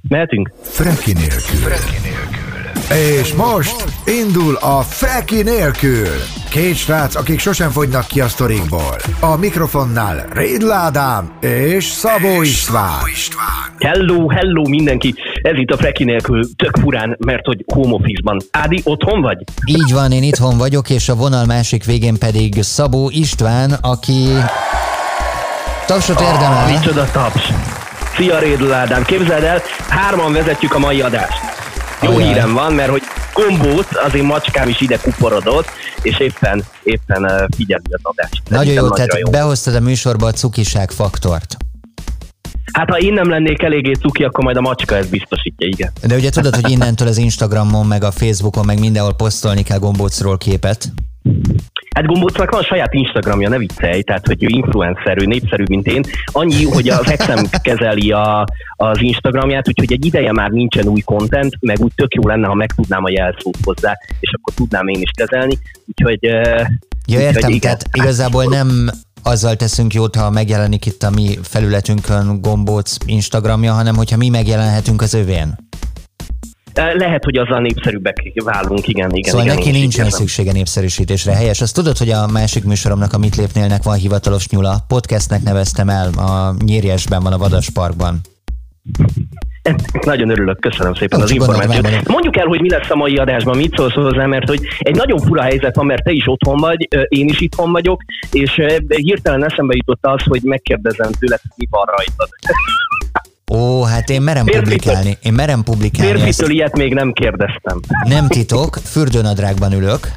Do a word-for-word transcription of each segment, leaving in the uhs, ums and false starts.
Mehetünk? Freki nélkül. Freki nélkül. És most indul a Freki nélkül. Két srác, akik sosem fogynak ki a sztorikból. A mikrofonnál Rédl Ádám és Szabó István. Hello, hello mindenki! Ez itt a Freki nélkül tök furán, mert hogy home office-ban. Ádi, otthon vagy? Így van, én itthon vagyok, és a vonal másik végén pedig Szabó István, aki tapsot érdemel. Ah, micsoda taps! Szia Rédl Ádám, képzeld el, hárman vezetjük a mai adást. Jó Ajaj. hírem van, mert hogy Gombóc, az én macskám is ide kuporodott, és éppen, éppen uh, figyelni az adást. Nagyon jó, tehát jó. Behoztad a műsorba a cukiság faktort. Hát ha én nem lennék eléggé cuki, akkor majd a macska ezt biztosítja, igen. De ugye tudod, hogy innentől az Instagramon, meg a Facebookon, meg mindenhol posztolni kell Gombócról képet? Hát Gombócnak van saját Instagramja, ne viccelj, tehát hogy ő influencer, ő népszerű, mint én. Annyi, hogy a Vexem kezeli a, az Instagramját, úgyhogy egy ideje már nincsen új content, meg úgy tök jó lenne, ha megtudnám a jelszót hozzá, és akkor tudnám én is kezelni. Úgyhogy... Ja, értem, úgy, tehát igazából nem azzal teszünk jót, ha megjelenik itt a mi felületünkön Gombóc Instagramja, hanem hogyha mi megjelenhetünk az övén. Lehet, hogy azzal népszerűbbek válunk, igen, igen. Szóval igen, neki nincsen érzem. Szüksége népszerűsítésre. Helyes. Azt tudod, hogy a másik műsoromnak, a Mit lépnélnek van hivatalos nyula. Podcastnek neveztem el, a Nyírjesben van, a Vadasparkban. Nagyon örülök, köszönöm szépen Úgy az információt. Mondjuk el, hogy mi lesz a mai adásban, mit szólsz hozzá, mert hogy egy nagyon fura helyzet van, mert te is otthon vagy, én is itthon vagyok, és hirtelen eszembe jutott az, hogy megkérdezem tőled, mi van rajtad. Ó, hát én merem Férfitől, publikálni. Én merem publikálni Férfitől ezt. Ilyet még nem kérdeztem. Nem titok, fürdőnadrágban ülök.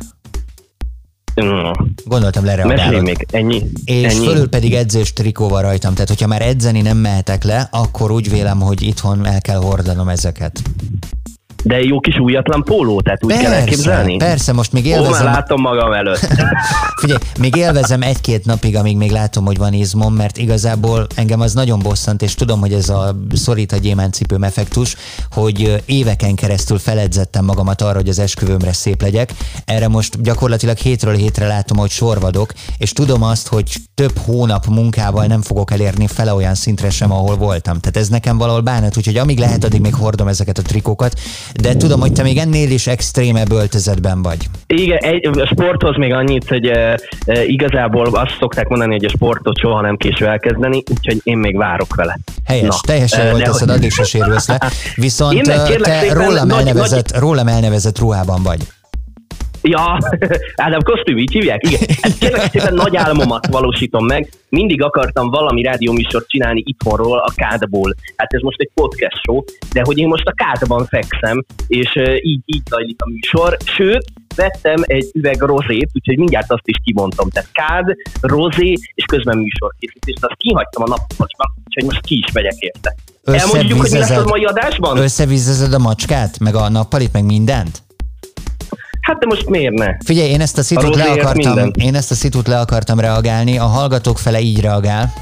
Mm. Gondoltam lereagálod. Mesélj még, ennyi. És ennyi. fölül pedig edzős trikóval rajtam. Tehát, hogyha már edzeni nem mehetek le, akkor úgy vélem, hogy itthon el kell hordanom ezeket. De jó kis újatlan póló, tehát úgy persze, kell elképzelni? Persze, most még élvezem... Ó, már látom magam előtt. Figyelj, még élvezem egy-két napig, amíg még látom, hogy van izmom, mert igazából engem az nagyon bosszant, és tudom, hogy ez a szorít a gyémántcipőm effektus, hogy éveken keresztül feledzettem magamat arra, hogy az esküvőmre szép legyek. Erre most gyakorlatilag hétről hétre látom, hogy sorvadok, és tudom azt, hogy több hónap munkával nem fogok elérni fele olyan szintre sem, ahol voltam. Tehát ez nekem valahol bánat, úgyhogy amíg lehet, addig még hordom ezeket a trikókat. De tudom, hogy te még ennél is extrémebb öltözetben vagy. Igen, egy, a sporthoz még annyit, hogy e, e, igazából azt szokták mondani, hogy a sportot soha nem késő elkezdeni, úgyhogy én még várok vele. Helyes, Na, teljesen jól teszed, addig se sérülsz le. Viszont te szépen, rólam, nagy, elnevezett, nagy... rólam elnevezett ruhában vagy. Ja, Ádám kosztüm, így hívják? Igen. Hát kérlek szépen nagy álmomat valósítom meg. Mindig akartam valami rádióműsort csinálni itthonról, a kádból. Hát ez most egy podcast show, de hogy én most a kádban fekszem, és így, így zajlik a műsor. Sőt, vettem egy üveg rozét, úgyhogy mindjárt azt is kimondtam. Tehát kád, rozé, és közben műsorkészítés. Azt kihagytam a nappaliban, úgyhogy most ki is megyek érte. Elmondjuk, hogy mi lesz a mai adásban? Összevízezed a macskát, meg a nappalit, meg mindent? Hát de most miért ne? Figyelj, én ezt a szitut le akartam, én ezt a szitut le akartam reagálni, a hallgatók fele így reagál.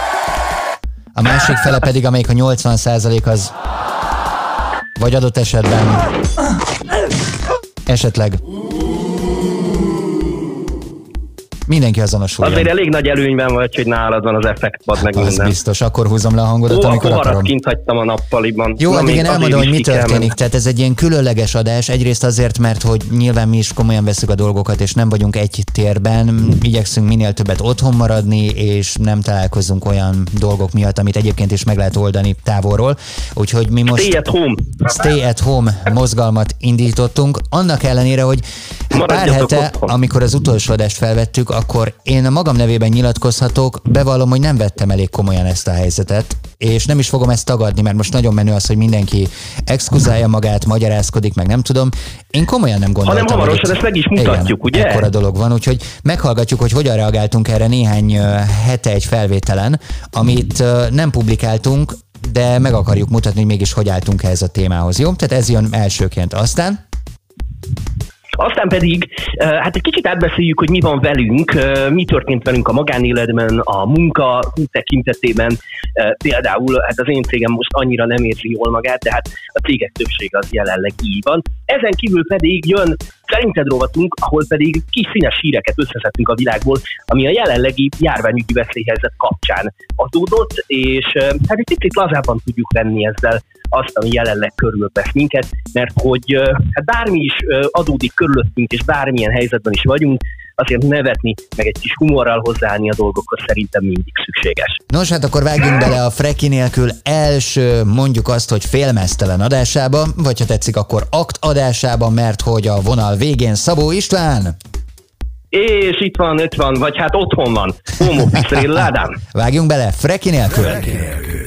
A másik fele pedig, amelyik a nyolcvan százalék az, vagy adott esetben, esetleg mindenki azonosuljon. Azért elég nagy előnyben vagy, hogy nálad van az effektpad meg az minden. Biztos, akkor húzom le a hangodat, Ó, amikor akarom. Ó, akarom. kint hagytam a nappaliban. Jó, addig én elmondom, hogy mi történik. Menni. Tehát ez egy ilyen különleges adás. Egyrészt azért, mert hogy nyilván mi is komolyan veszük a dolgokat, és nem vagyunk egy térben. Igyekszünk minél többet otthon maradni, és nem találkozunk olyan dolgok miatt, amit egyébként is meg lehet oldani távolról. Úgyhogy mi most Stay at home. Stay at home mozgalmat indítottunk. Annak ellenére, hogy pár hete, otthon. Amikor az utolsó adást felvettük, akkor én a magam nevében nyilatkozhatok, bevallom, hogy nem vettem elég komolyan ezt a helyzetet, és nem is fogom ezt tagadni, mert most nagyon menő az, hogy mindenki exkuzálja magát, magyarázkodik, meg nem tudom. Én komolyan nem gondoltam. Hanem hamarosan ezt meg is mutatjuk, igen, ugye? Ekkora dolog van, úgyhogy meghallgatjuk, hogy hogyan reagáltunk erre néhány hete egy felvételen, amit nem publikáltunk, de meg akarjuk mutatni, hogy mégis hogy álltunk ehhez a témához, jó? Tehát ez jön elsőként. Aztán... Aztán pedig, hát egy kicsit átbeszéljük, hogy mi van velünk, mi történt velünk a magánéletben, a munka tekintetében. Például hát az én cégem most annyira nem érzi jól magát, de hát a cégek többsége az jelenleg így van. Ezen kívül pedig jön Szerinted rovatunk, ahol pedig kis színes híreket összeszedtünk a világból, ami a jelenlegi járványügyi veszélyhelyzet kapcsán adódott, és hát egy picit lazábban tudjuk venni ezzel azt, ami jelenleg körülvesz minket, mert hogy hát bármi is adódik körülöttünk, és bármilyen helyzetben is vagyunk, azért nevetni, meg egy kis humorral hozzáállni a dolgokhoz szerintem mindig szükséges. Nos, hát akkor vágjunk bele a Freki nélkül első, mondjuk azt, hogy félmeztelen adásába, vagy ha tetszik, akkor akt adásába, mert hogy a vonal végén Szabó István. És itt van, itt van, vagy hát otthon van. Home office, Rédl Ádám. Vágjunk bele, Freki nélkül. Freki nélkül.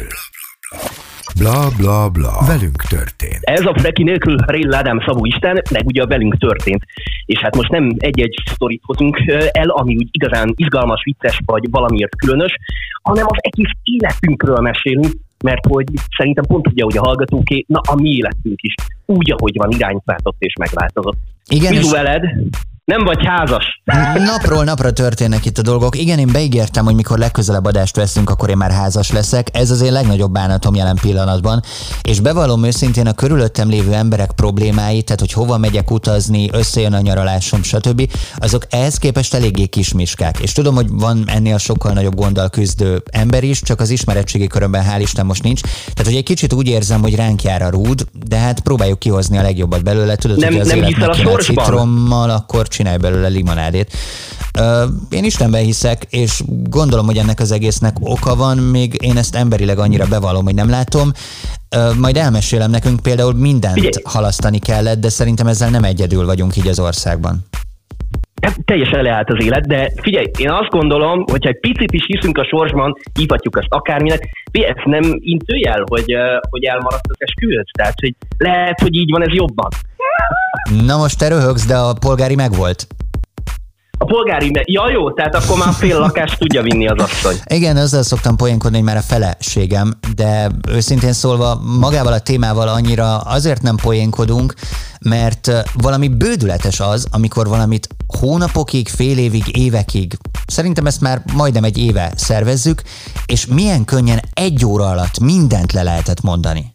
Bla, bla, bla. Velünk történt. Ez a Freki nélkül Rédl Ádám, Szabó István, meg ugye a velünk történt. És hát most nem egy-egy sztorit hozunk el, ami úgy igazán izgalmas, vicces, vagy valamiért különös, hanem az egész életünkről mesélünk, mert hogy szerintem pont ugye, hogy a hallgatóké, na a mi életünk is úgy, ahogy van, irányt váltott és megváltozott. Igen, Mizu veled? Nem vagy házas. Napról napra történnek itt a dolgok. Igen, én beígértem, hogy mikor legközelebb adást veszünk, akkor én már házas leszek. Ez az én legnagyobb bánatom jelen pillanatban. És bevallom őszintén, a körülöttem lévő emberek problémái, tehát hogy hova megyek utazni, összejön a nyaralásom, stb. Azok ehhez képest eléggé kismiskák. És tudom, hogy van ennél sokkal nagyobb gonddal küzdő ember is, csak az ismeretségi körömben hál' Isten most nincs. Tehát, hogy egy kicsit úgy érzem, hogy ránk jár a rúd, de hát próbáljuk kihozni a legjobbat belőle. Tudod, nem, hogy az nem életnek kéne citrommal, akkor csinálj belőle limonádét. Én Istenben hiszek, és gondolom, hogy ennek az egésznek oka van, még én ezt emberileg annyira bevallom, hogy nem látom. Majd elmesélem, nekünk például mindent Figyelj. halasztani kellett, de szerintem ezzel nem egyedül vagyunk így az országban. Teljesen leállt az élet, de figyelj, én azt gondolom, hogyha egy picit is hiszünk a sorsban, hívhatjuk azt akárminek, ez nem intőjel, hogy, hogy elmaradt az esküvőd? Tehát, hogy lehet, hogy így van, ez jobban. Na most te röhögsz, de a polgári megvolt. A polgári, ja jó, tehát akkor már fél lakást tudja vinni az asszony. Igen, azzal szoktam poénkodni, hogy már a feleségem, de őszintén szólva magával a témával annyira azért nem poénkodunk, mert valami bődületes az, amikor valamit hónapokig, fél évig, évekig, szerintem ezt már majdnem egy éve szervezzük, és milyen könnyen egy óra alatt mindent le lehetett mondani.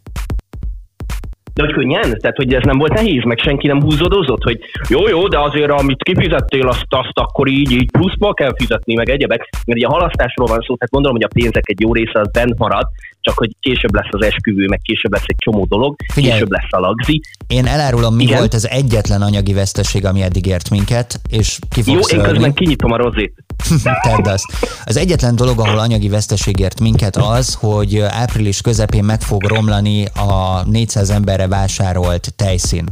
De hogy könnyen? Tehát, hogy ez nem volt nehéz, meg senki nem húzódozott, hogy jó, jó, de azért amit kifizettél, azt, azt akkor így, így pluszba kell fizetni, meg egyebek. Mert ugye a halasztásról van szó, tehát gondolom, hogy a pénzek egy jó része az bent marad, csak hogy később lesz az esküvő, meg később lesz egy csomó dolog, Figyelj, később lesz a lagzi. Én elárulom, mi Igen? volt az egyetlen anyagi veszteség, ami eddig ért minket, és ki fogsz Jó, én szörni. közben kinyitom a rozét. Tedd azt. Az egyetlen dolog, ahol anyagi veszteség ért minket az, hogy április közepén meg fog romlani a négyszáz emberre vásárolt tejszín.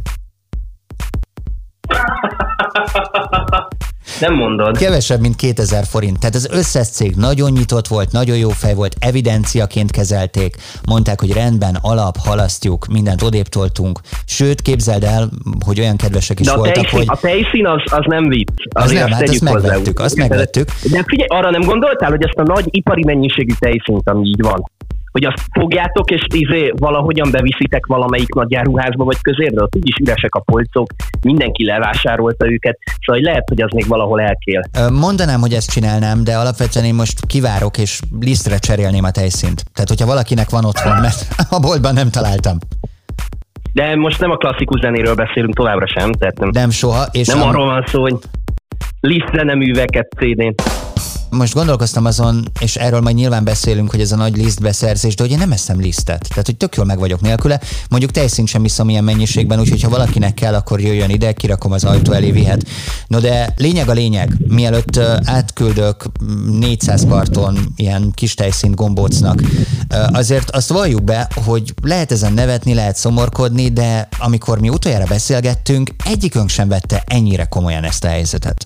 Nem mondod. Kevesebb, mint kétezer forint. Tehát az összes cég nagyon nyitott volt, nagyon jó fej volt, evidenciaként kezelték. Mondták, hogy rendben, alap, halasztjuk, mindent odébb toltunk. Sőt, képzeld el, hogy olyan kedvesek is De a voltak, tejszín, hogy... a tejszín az, az nem vicc. Az nem, hát azt megvettük, azt megvettük. De figyelj, arra nem gondoltál, hogy ezt a nagy ipari mennyiségű tejszínt, ami így van, hogy azt fogjátok, és izé valahogyan beviszitek valamelyik nagy áruházba vagy közérbe, ott úgyis üresek a polcok, mindenki levásárolta őket, szóval lehet, hogy az még valahol elkél. Mondanám, hogy ezt csinálnám, de alapvetően én most kivárok, és lisztre cserélném a tejszínt. Tehát, hogyha valakinek van otthon, mert a boltban nem találtam. De most nem a klasszikus zenéről beszélünk továbbra sem, tehát nem, nem soha. És nem a... arról van szó, hogy lisztre nem üveket cé dén. Most gondolkoztam azon, és erről majd nyilván beszélünk, hogy ez a nagy lisztbeszerzés, de hogy én nem eszem lisztet. Tehát, hogy tök jól meg vagyok nélküle. Mondjuk tejszínt sem iszom ilyen mennyiségben, úgyhogy ha valakinek kell, akkor jöjjön ide, kirakom az ajtó elé, vihet. No de lényeg a lényeg, mielőtt átküldök négyszáz karton ilyen kis tejszínt gombócnak, azért azt valljuk be, hogy lehet ezen nevetni, lehet szomorkodni, de amikor mi utoljára beszélgettünk, egyikünk sem vette ennyire komolyan ezt a helyzetet.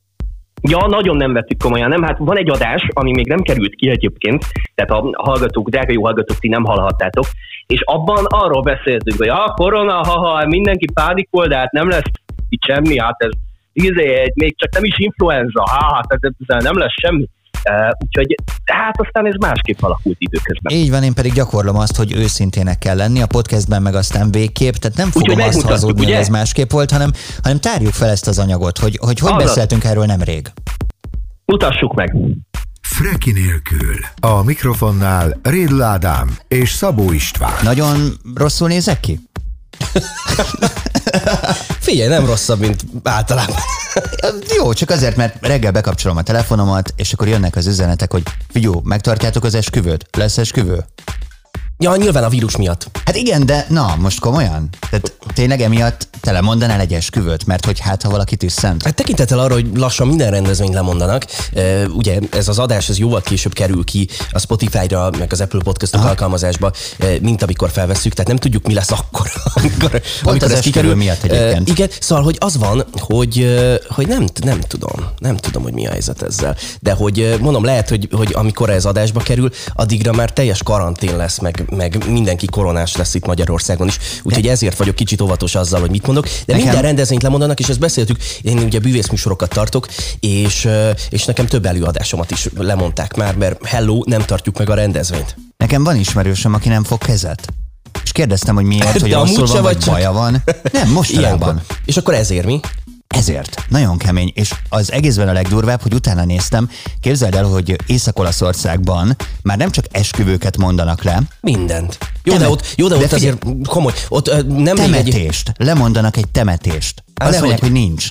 Ja, nagyon nem vettük komolyan, nem? Hát van egy adás, ami még nem került ki egyébként, tehát a hallgatók, drága jó hallgatók, ti nem hallhattátok, és abban arról beszéltünk, hogy a korona, haha, mindenki pánikol, de hát nem lesz itt semmi, hát ez izé, még csak nem is influenza, hát ez nem lesz semmi. Uh, úgyhogy, hát aztán ez másképp alakult időközben. Így van, én pedig gyakorlom azt, hogy őszintének kell lenni, a podcastben meg aztán végképp, tehát nem fogom úgy, azt hazudni, hogy ez másképp volt, hanem, hanem tárjuk fel ezt az anyagot, hogy hogy, hogy beszéltünk erről nemrég. Mutassuk meg. Freki nélkül. A mikrofonnál Rédl Ádám és Szabó István. Nagyon rosszul nézek ki? Figyelj, nem rosszabb, mint általában. Jó, csak azért, mert reggel bekapcsolom a telefonomat, és akkor jönnek az üzenetek, hogy figyelj, megtartjátok az esküvőt? Lesz esküvő? Ja, nyilván a vírus miatt. Hát igen, de na, most komolyan? Tehát tényleg emiatt te lemondanál egy esküvőt, mert hogy hát, ha valaki tüsszent? Hát tekintettel arra, hogy lassan minden rendezvényt lemondanak, uh, ugye ez az adás ez jóval később kerül ki a Spotify-ra, meg az Apple Podcast-ok alkalmazásba, uh, mint amikor felvesszük, tehát nem tudjuk, mi lesz akkor, amikor, Pont amikor az ez kikerül. miatt egyébként. Uh, igen, szóval, hogy az van, hogy, uh, hogy nem, nem tudom, nem tudom, hogy mi a helyzet ezzel, de hogy uh, mondom, lehet, hogy, hogy amikor ez adásba kerül, addigra már teljes karantén lesz, meg, meg mindenki koronás lesz itt Magyarországon is, úgyhogy ezért vagyok kicsit óvatos azzal, hogy mit mondok, de nekem... minden rendezvényt lemondanak, és ezt beszéltük, én ugye bűvészműsorokat tartok, és, és nekem több előadásomat is lemondták már, mert hello, nem tartjuk meg a rendezvényt. Nekem van ismerősöm, aki nem fog kezet. És kérdeztem, hogy miért, hogy rosszul van, vagy csak... baja van. Nem, mostanában. És akkor ezért mi? Ezért. Nagyon kemény. És az egészben a legdurvább, hogy utána néztem, képzeld el, hogy Észak-Olaszországban már nem csak esküvőket mondanak le. Mindent. Jó, Temet... de ott, jó, de de ott figyelj, azért komoly. Ott, uh, nem temetést. Egy... Lemondanak egy temetést. Há, Azt mondják, hogy... hogy nincs.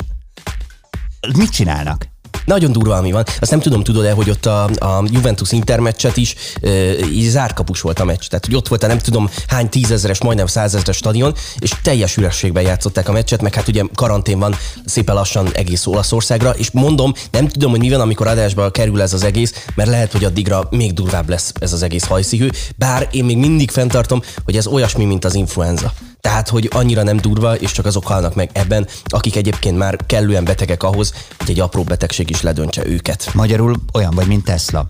Mit csinálnak? Nagyon durva, ami van. Azt nem tudom, tudod-e, hogy ott a, a Juventus Inter meccset is e, így zárkapus volt a meccs. Tehát, hogy ott volt a nem tudom hány tízezeres, majdnem százezres stadion, és teljes ürességben játszották a meccset, meg hát ugye karantén van szépen lassan egész Olaszországra, és mondom, nem tudom, hogy mi van, amikor adásba kerül ez az egész, mert lehet, hogy addigra még durvább lesz ez az egész hajszívű, bár én még mindig fenntartom, hogy ez olyasmi, mint az influenza. Tehát, hogy annyira nem durva, és csak azok halnak meg ebben, akik egyébként már kellően betegek ahhoz, hogy egy apró betegség is ledöntse őket. Magyarul olyan vagy, mint Tesla.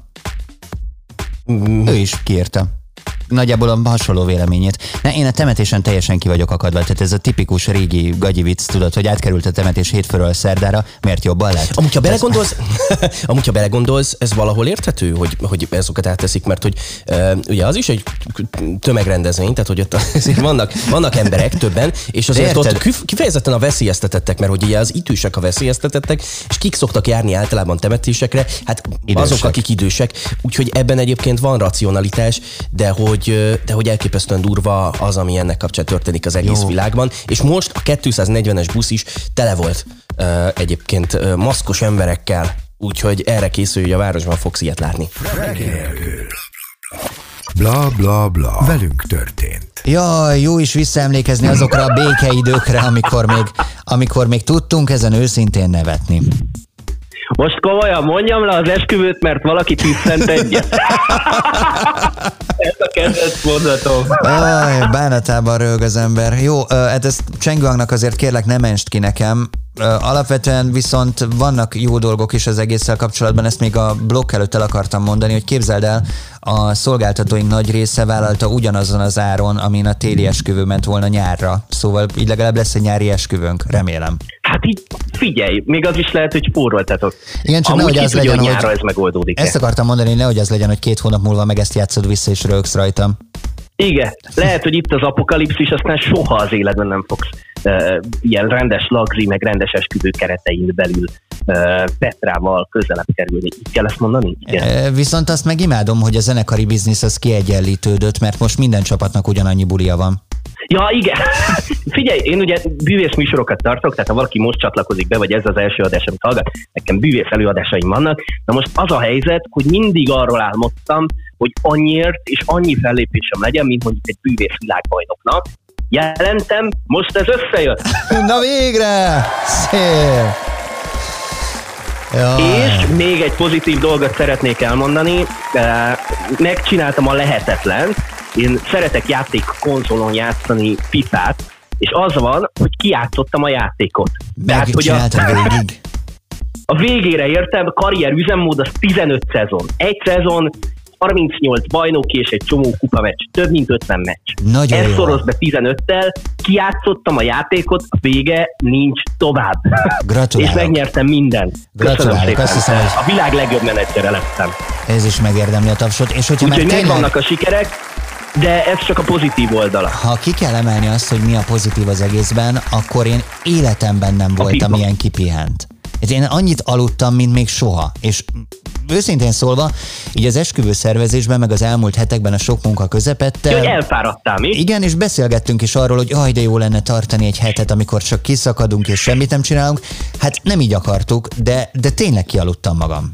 Mm. Ő is kiírta. Nagyjából a hasonló véleményét. Ne, én a temetésen teljesen ki vagyok akadva, tehát ez a tipikus régi gagyi vicc, tudod, hogy átkerült a temetés hétfőről szerdára, miért jobban lett? Amúgy, ha belegondolsz, amúgy, ha belegondolsz, ez valahol érthető, hogy, hogy ezokat átteszik, mert hogy uh, ugye az is egy tömegrendezvény, tehát hogy ott azért vannak, vannak emberek többen, és azért ott kifejezetten a veszélyeztetettek, mert hogy ugye az idősek a veszélyeztetettek, és kik szoktak járni általában temetésekre, hát idősek. Azok, akik idősek, úgyhogy ebben egyébként van racionalitás, de hogy de hogy elképesztően durva az, ami ennek kapcsán történik az egész Jó. világban, és most a kétszáznegyvenes busz is tele volt uh, egyébként uh, maszkos emberekkel, úgyhogy erre készül, hogy a városban fogsz ilyet látni. Bla bla bla. Velünk történt. Jaj, jó is visszaemlékezni azokra a békeidőkre, amikor még, amikor még tudtunk ezen őszintén nevetni. Most komolyan mondjam le az esküvőt, mert valaki tüsszent egyet. Ez a kedvenc mondatom. Aj, bánatában röhög az ember. Jó, hát ezt Csengőangnak azért kérlek, ne mentsd ki nekem. Alapvetően viszont vannak jó dolgok is az egésszel kapcsolatban, ezt még a blokk előtt el akartam mondani, hogy képzeld el, a szolgáltatóink nagy része vállalta ugyanazon az áron, amin a téli esküvő ment volna nyárra. Szóval így legalább lesz egy nyári esküvőnk, remélem. Hát így figyelj, még az is lehet, hogy spóroltatok. Igen, csak nehogy az legyen, hogy nyárra ez megoldódik. Ezt akartam mondani, nehogy az legyen, hogy két hónap múlva meg ezt játszod vissza és rögsz rajtam. Igen, lehet, hogy itt az apokalipszis, aztán soha az életben nem fogsz uh, ilyen rendes lagzi, meg rendes esküvő keretein belül uh, Petrával közelebb kerülni. Így kell ezt mondani? Igen. Viszont azt meg imádom, hogy a zenekari biznisz az kiegyenlítődött, mert most minden csapatnak ugyanannyi bulia van. Ja, igen. Figyelj, én ugye bűvész műsorokat tartok, tehát ha valaki most csatlakozik be, vagy ez az első adás, amit hallgat, nekem bűvész előadásaim vannak. Na most az a helyzet, hogy mindig arról álmodtam, hogy annyiért és annyi fellépésem legyen, mint mondjuk egy bűvész világbajnoknak. Jelentem, most ez összejött. Na végre! Szép! Jaj. És még egy pozitív dolgot szeretnék elmondani. Megcsináltam a lehetetlent. Én szeretek játék konzolon játszani fifát, és az van, hogy kijátszottam a játékot. Megcsináltam végig. A végére értem, karrier üzemmód az tizenöt szezon. Egy szezon, harmincnyolc bajnoki és egy csomó kupameccs. Több mint ötven meccs. Nagyon Ezt jó. szoroz be tizenöttel, kijátszottam a játékot, a vége nincs tovább. Gratulálok. És megnyertem mindent. Gratulálok. Köszönöm Azt hiszem, hogy a világ legjobb menedzsere lettem. Ez is megérdemli a tapsot. És hogyha úgyhogy tényleg... megvannak a sikerek, de ez csak a pozitív oldala. Ha ki kell emelni azt, hogy mi a pozitív az egészben, akkor én életemben nem voltam ilyen kipihent. Én annyit aludtam, mint még soha. És őszintén szólva, így az esküvő szervezésben, meg az elmúlt hetekben a sok munka közepette. Hogy elfáradtál, mi? Igen, és beszélgettünk is arról, hogy aj, de jó lenne tartani egy hetet, amikor csak kiszakadunk és semmit nem csinálunk. Hát nem így akartuk, de, de tényleg kialudtam magam.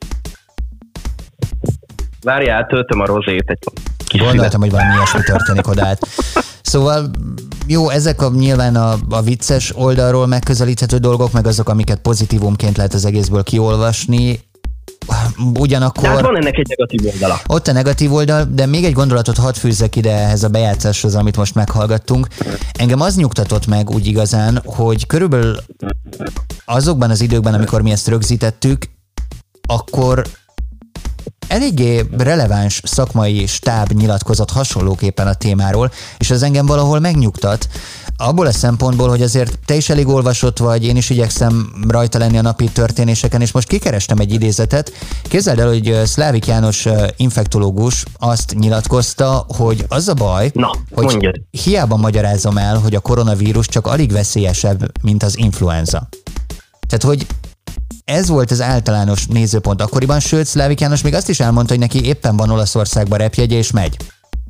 Várjál, töltöm a rozét egy kis Gondoltam, hogy valami ilyesmi történik odát. Szóval jó, ezek a, nyilván a, a vicces oldalról megközelíthető dolgok, meg azok, amiket pozitívumként lehet az egészből kiolvasni. Ugyanakkor... De hát van ennek egy negatív oldala. Ott a negatív oldal, de még egy gondolatot hadd fűzzek ide ehhez a bejátszáshoz, amit most meghallgattunk. Engem az nyugtatott meg úgy igazán, hogy körülbelül azokban az időkben, amikor mi ezt rögzítettük, akkor eléggé releváns szakmai stáb nyilatkozott hasonlóképpen a témáról, és ez engem valahol megnyugtat, abból a szempontból, hogy azért te is elég olvasott vagy, én is igyekszem rajta lenni a napi történéseken, és most kikerestem egy idézetet. Képzeld el, hogy Szlávik János infektológus azt nyilatkozta, hogy az a baj, Na, hogy mondjad. hiába magyarázom el, hogy a koronavírus csak alig veszélyesebb, mint az influenza. Tehát, hogy ez volt az általános nézőpont akkoriban, sőt, Szlávik János még azt is elmondta, hogy neki éppen van Olaszországban repjegye, és megy.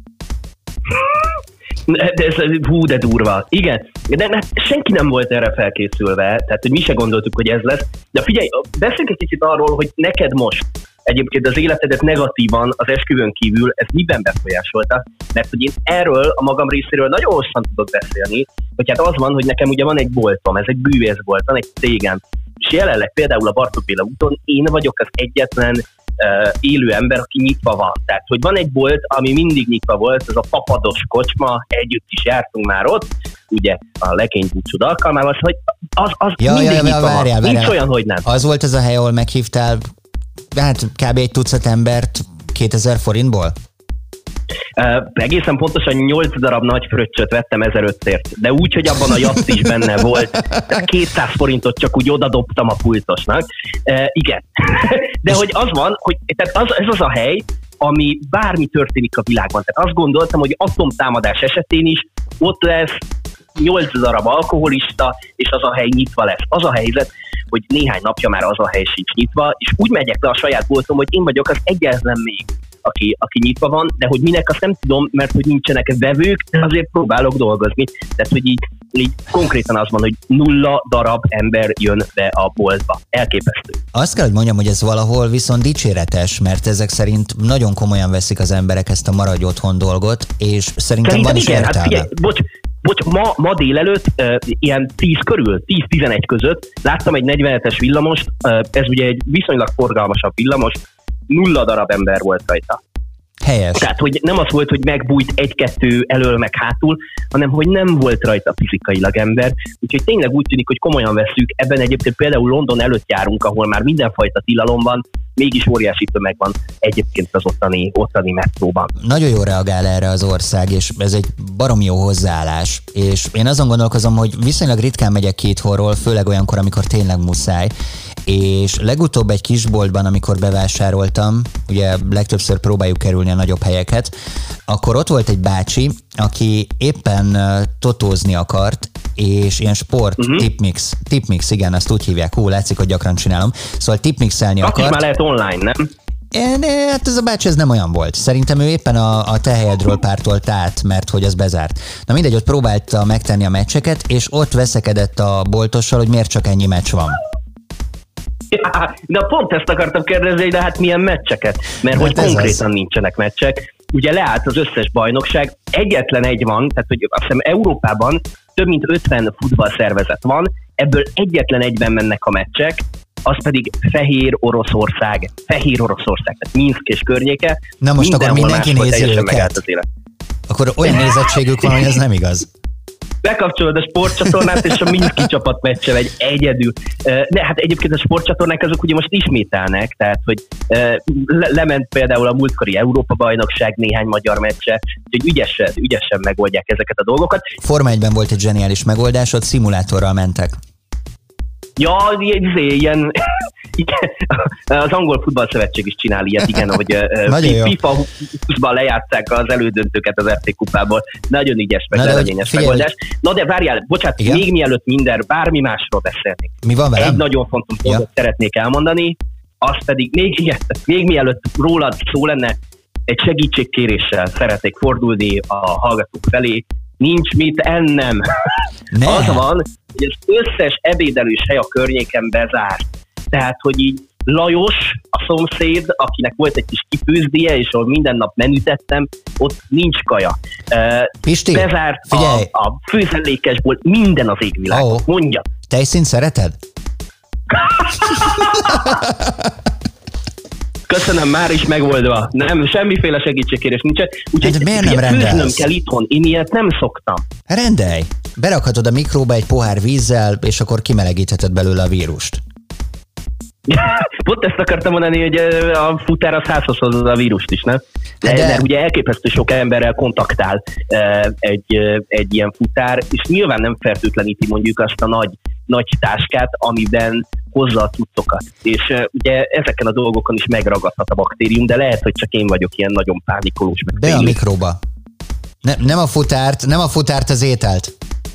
De ez, hú, de durva. Igen, de hát senki nem volt erre felkészülve, tehát hogy mi se gondoltuk, hogy ez lesz. De figyelj, beszéljünk egy kicsit arról, hogy neked most egyébként az életedet negatívan az esküvőn kívül ez miben befolyásolta, mert hogy én erről a magam részéről nagyon hosszan tudok beszélni, hogy hát az van, hogy nekem ugye van egy boltom, ez egy bűvészbolt, van egy cégem, és jelenleg például a Bartók Béla úton én vagyok az egyetlen uh, élő ember, aki nyitva van. Tehát, hogy van egy bolt, ami mindig nyitva volt, ez a Papados kocsma, együtt is jártunk már ott, ugye a Lekény búcsúd alkalmával, hogy az, az ja, mindig ja, nyitva várjál, van. várjál. Nincs olyan, hogy nem. Az volt az a hely, ahol meghívtál, hát kb. Egy tucat embert kétezer forintból? Uh, egészen pontosan nyolc darab nagy fröccsöt vettem ezerötszért, de úgy, hogy abban a jatt is benne volt. Tehát kétszáz forintot csak úgy odadobtam a pultosnak. Uh, igen. De hogy az van, hogy tehát az, ez az a hely, ami bármi történik a világban. Tehát azt gondoltam, hogy atomtámadás esetén is ott lesz nyolc darab alkoholista, és az a hely nyitva lesz. Az a helyzet, hogy néhány napja már az a hely sincs nyitva, és úgy megyek le a saját boltom, hogy én vagyok az egyetlen még, aki, aki nyitva van, de hogy minek azt nem tudom, mert hogy nincsenek vevők, de azért próbálok dolgozni. Tehát, hogy így, így konkrétan az van, hogy nulla darab ember jön be a boltba. Elképesztő. Azt kell, hogy mondjam, hogy ez valahol viszont dicséretes, mert ezek szerint nagyon komolyan veszik az emberek ezt a maradj otthon dolgot, és szerintem, szerintem van is igen, értelme. Hát figyelj, bocs, bocs, ma, ma délelőtt uh, ilyen tíz körül, tíz-tizenegy között láttam egy negyvenhetes villamost, uh, ez ugye egy viszonylag forgalmasabb villamos, nulla darab ember volt rajta. Helyes. Tehát, hogy nem az volt, hogy megbújt egy-kettő elől meg hátul, hanem, hogy nem volt rajta fizikailag ember. Úgyhogy tényleg úgy tűnik, hogy komolyan veszük. Ebben egyébként például London előtt járunk, ahol már mindenfajta tilalom van, mégis óriási tömeg van egyébként az ottani, ottani metróban. Nagyon jól reagál erre az ország, és ez egy baromi jó hozzáállás. És én azon gondolkozom, hogy viszonylag ritkán megyek kéthorról, főleg olyankor, amikor tényleg muszáj. És legutóbb egy kisboltban, amikor bevásároltam, ugye legtöbbször próbáljuk kerülni a nagyobb helyeket, akkor ott volt egy bácsi, aki éppen uh, totózni akart, és ilyen sport, uh-huh. tipmix, tipmix, igen, azt úgy hívják, hú, látszik, hogy gyakran csinálom, szóval tipmixelni Azt akart. Azt már lehet online, nem? É, hát ez a bácsi ez nem olyan volt. Szerintem ő éppen a, a te helyedről pártolt át, mert hogy az bezárt. Na mindegy, ott próbálta megtenni a meccseket, és ott veszekedett a boltossal, hogy miért csak ennyi meccs van. Ja, de pont ezt akartam kérdezni, de hát milyen meccseket? Mert hát hogy konkrétan az. Nincsenek meccsek. Ugye leállt az összes bajnokság, egyetlen egy van, tehát hogy azt hiszem Európában több mint ötven futballszervezet van, ebből egyetlen egyben mennek a meccsek, az pedig Fehér Oroszország, Fehér Oroszország, tehát Minszk és környéke. Na most akkor mindenki nézi őket. Akkor olyan nézettségük van, hogy ez nem igaz. Bekapcsolod a sportcsatornát, és a Minszki csapat meccse egy egyedül. De hát egyébként a sportcsatornák azok ugye most ismételnek, tehát hogy le- lement például a múltkori Európa-bajnokság néhány magyar meccse, úgyhogy ügyesen, ügyesen megoldják ezeket a dolgokat. Forma egyben volt egy zseniális megoldás, ott szimulátorral mentek. Ja, ilyen, igen, az angol futballszövetség is csinál ilyet, igen, hogy FIFA húszban lejátszák az elődöntőket az er té kupából. Nagyon ügyes, meg eredményes megoldás. Na de várjál, bocsánat, igen? Még mielőtt minden, bármi másról beszélnék. Mi van velem? Egy nagyon fontos dolgot ja. szeretnék elmondani. az pedig még, igen, még mielőtt rólad szó lenne, egy segítségkéréssel szeretnék fordulni a hallgatók felé. Nincs mit ennem. Ne. Az van, hogy az összes ebédelős hely a környéken bezárt. Tehát, hogy így Lajos, a szomszéd, akinek volt egy kis kifőzdie, és ahol minden nap menütettem, ott nincs kaja. Pisti, bezárt figyelj. a, a főzelékesból minden az égvilágon. Oh. Mondja. Tejszínt szereted? Köszönöm, már is megoldva. Nem, semmiféle segítségkérés nincs. Úgyhogy hát miért nem főznöm rendelsz? kell itthon. Én ilyet nem szoktam. Rendelj! Berakhatod a mikróba egy pohár vízzel, és akkor kimelegítheted belőle a vírust. Pont ezt akartam mondani, hogy a futár az házhoz hozza a vírust is, nem? De, de... Mert ugye elképesztő sok emberrel kontaktál egy, egy ilyen futár, és nyilván nem fertőtleníti mondjuk azt a nagy, nagy táskát, amiben hozza a cuccokat. És ugye ezeken a dolgokon is megragadhat a baktérium, de lehet, hogy csak én vagyok ilyen nagyon pánikolós. Be a mikróba. Ne, nem a futárt, nem a futárt, az ételt.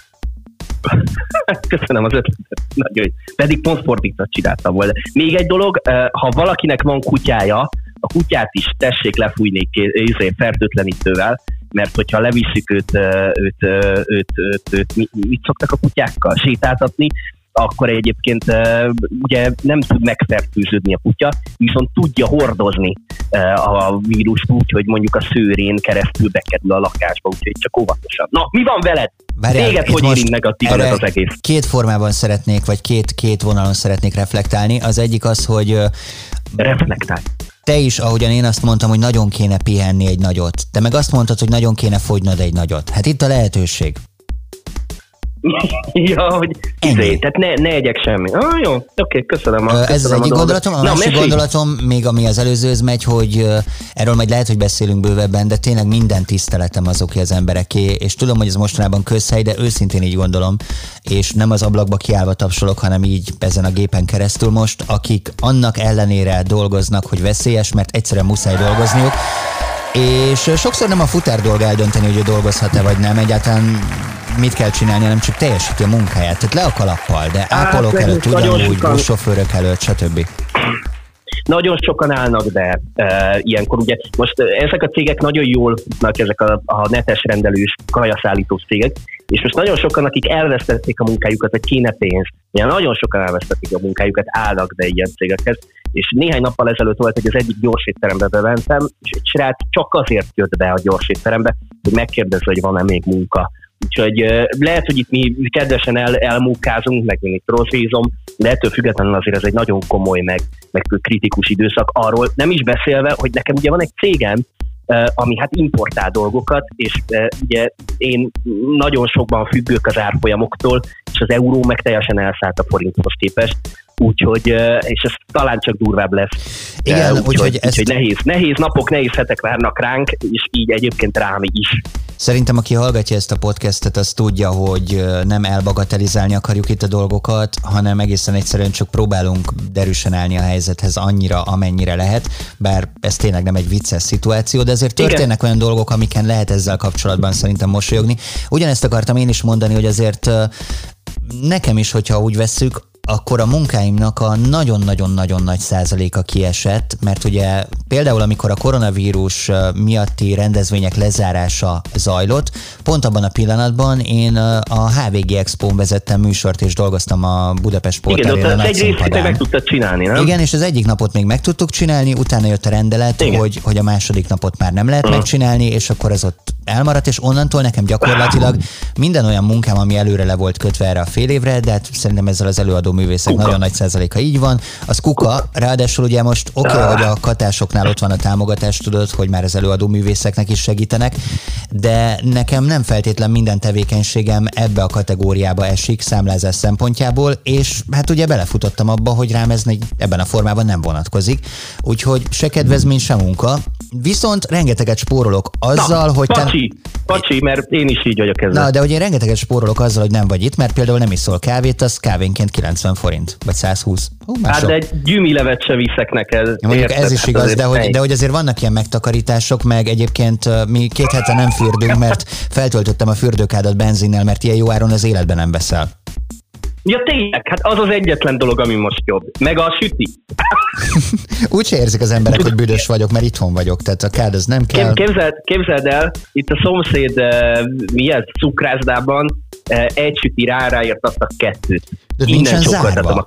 Köszönöm az ötletet. Nagyon jó. Pedig pont fordítva csináltam volna. Még egy dolog, ha valakinek van kutyája, a kutyát is tessék lefújni fertőtlenítővel, mert hogyha levisszük őt, őt, őt, őt, őt, őt mit szoktak a kutyákkal? Sétáltatni, akkor egyébként ugye nem tud megfertőződni a kutya, viszont tudja hordozni a vírust úgy, hogy mondjuk a szőrén keresztül bekerül a lakásba, úgyhogy csak óvatosan. Na, mi van veled? Várjál, téged hogy érint negatívan ez az egész? Két formában szeretnék, vagy két, két vonalon szeretnék reflektálni. Az egyik az, hogy reflektálj. Te is, ahogyan én azt mondtam, hogy nagyon kéne pihenni egy nagyot. Te meg azt mondtad, hogy nagyon kéne fogynod egy nagyot. Hát itt a lehetőség. Ja, hogy izé, tehát ne, ne egyek semmi. Ah, jó, oké, okay, köszönöm. A, Ez köszönöm az egyik gondolatom. A Na, másik mesélj. gondolatom, még ami az előzőhöz megy, hogy erről majd lehet, hogy beszélünk bővebben, de tényleg minden tiszteletem azoké az embereké, és tudom, hogy ez mostanában közhely, de őszintén így gondolom, és nem az ablakba kiállva tapsolok, hanem így ezen a gépen keresztül most, akik annak ellenére dolgoznak, hogy veszélyes, mert egyszerűen muszáj dolgozniuk, és sokszor nem a futár dolga eldönteni, hogy ő dolgozhat-e vagy nem, egyáltalán mit kell csinálni, hanem csak teljesíti a munkáját. Tehát le a kalappal, de ápolók előtt ugyanúgy, buszsofőrök előtt, stb. Nagyon sokan állnak, de e, ilyenkor ugye most ezek a cégek nagyon jól futnak, ezek a, a netes rendelős, kajaszállítós cégek, és most nagyon sokan, akik elvesztették a munkájukat, vagy kéne pénz, ilyen nagyon sokan elvesztették a munkájukat, állnak be ilyen cégekhez, és néhány nappal ezelőtt volt, hogy az egyik gyorsétterembe bementem, és egy srác csak azért jött be a gyorsétterembe, hogy megkérdezze, hogy van-e még munka. Úgyhogy lehet, hogy itt mi kedvesen el, elmunkázunk, meg én itt rozézom, de ettől függetlenül azért ez egy nagyon komoly, meg, meg kritikus időszak. Arról nem is beszélve, hogy nekem ugye van egy cégem, ami hát importál dolgokat, és ugye én nagyon sokban függök az árfolyamoktól, és az euró meg teljesen elszállt a forinthoz képest. Úgyhogy, és ez talán csak durvább lesz. Igen, úgyhogy, úgyhogy, úgyhogy ezt... nehéz, nehéz napok, nehéz hetek várnak ránk, és így egyébként rám is. Szerintem, aki hallgatja ezt a podcastet, az tudja, hogy nem elbagatelizálni akarjuk itt a dolgokat, hanem egészen egyszerűen csak próbálunk derűsen állni a helyzethez annyira, amennyire lehet, bár ez tényleg nem egy vicces szituáció, de azért történnek Igen. olyan dolgok, amiken lehet ezzel kapcsolatban szerintem mosolyogni. Ugyanezt akartam én is mondani, hogy azért nekem is, hogyha úgy vesszük, akkor a munkáimnak a nagyon-nagyon-nagyon nagy százaléka kiesett, mert ugye például amikor a koronavírus miatti rendezvények lezárása zajlott, pont abban a pillanatban én a há vé gé Expón vezettem műsort és dolgoztam a Budapest Sportaréna nagy nagy színpadán. Igen, meg tudtad csinálni, nem? Igen, és az egyik napot még meg tudtuk csinálni, utána jött a rendelet, hogy, hogy a második napot már nem lehet uh-huh. megcsinálni, és akkor ez ott elmaradt, és onnantól nekem gyakorlatilag minden olyan munkám, ami előre le volt kötve erre a fél évre, de hát szerintem ezzel az előadó művészek kuka. Nagyon nagy százaléka így van. Az kuka, kuka. Ráadásul ugye most oké, okay, hogy a katásoknál ott van a támogatás, tudod, hogy már az előadó művészeknek is segítenek, de nekem nem feltétlen minden tevékenységem ebbe a kategóriába esik számlázás szempontjából, és hát ugye belefutottam abba, hogy rám ez ebben a formában nem vonatkozik, úgyhogy se kedvezmény, se munka, viszont rengeteget spórolok azzal, Na, hogy pacsi, te... pacsi, mert én is így vagyok ezzel. Na, de hogy én rengeteget spórolok azzal, hogy nem vagy itt, mert például nem iszol kávét, az kávénként kilencven forint, vagy száz húsz. Hú, hát de egy gyümilevet se viszek neked. Mondjuk érted, ez is igaz, hát de hogy, de hogy azért vannak ilyen megtakarítások, meg egyébként mi két hete nem fürdünk, mert feltöltöttem a fürdőkádat benzinnel, mert ilyen jó áron az életben nem veszel. Ja tényleg, hát az az egyetlen dolog, ami most jobb. Meg a süti. Úgy se érzik az emberek, hogy büdös vagyok, mert itthon vagyok, tehát a kád az nem kell. Képzeld, képzeld el, itt a szomszéd, mi ez, cukrászdában egy süti rá, ráért adtak kettőt. De nincsen zárva.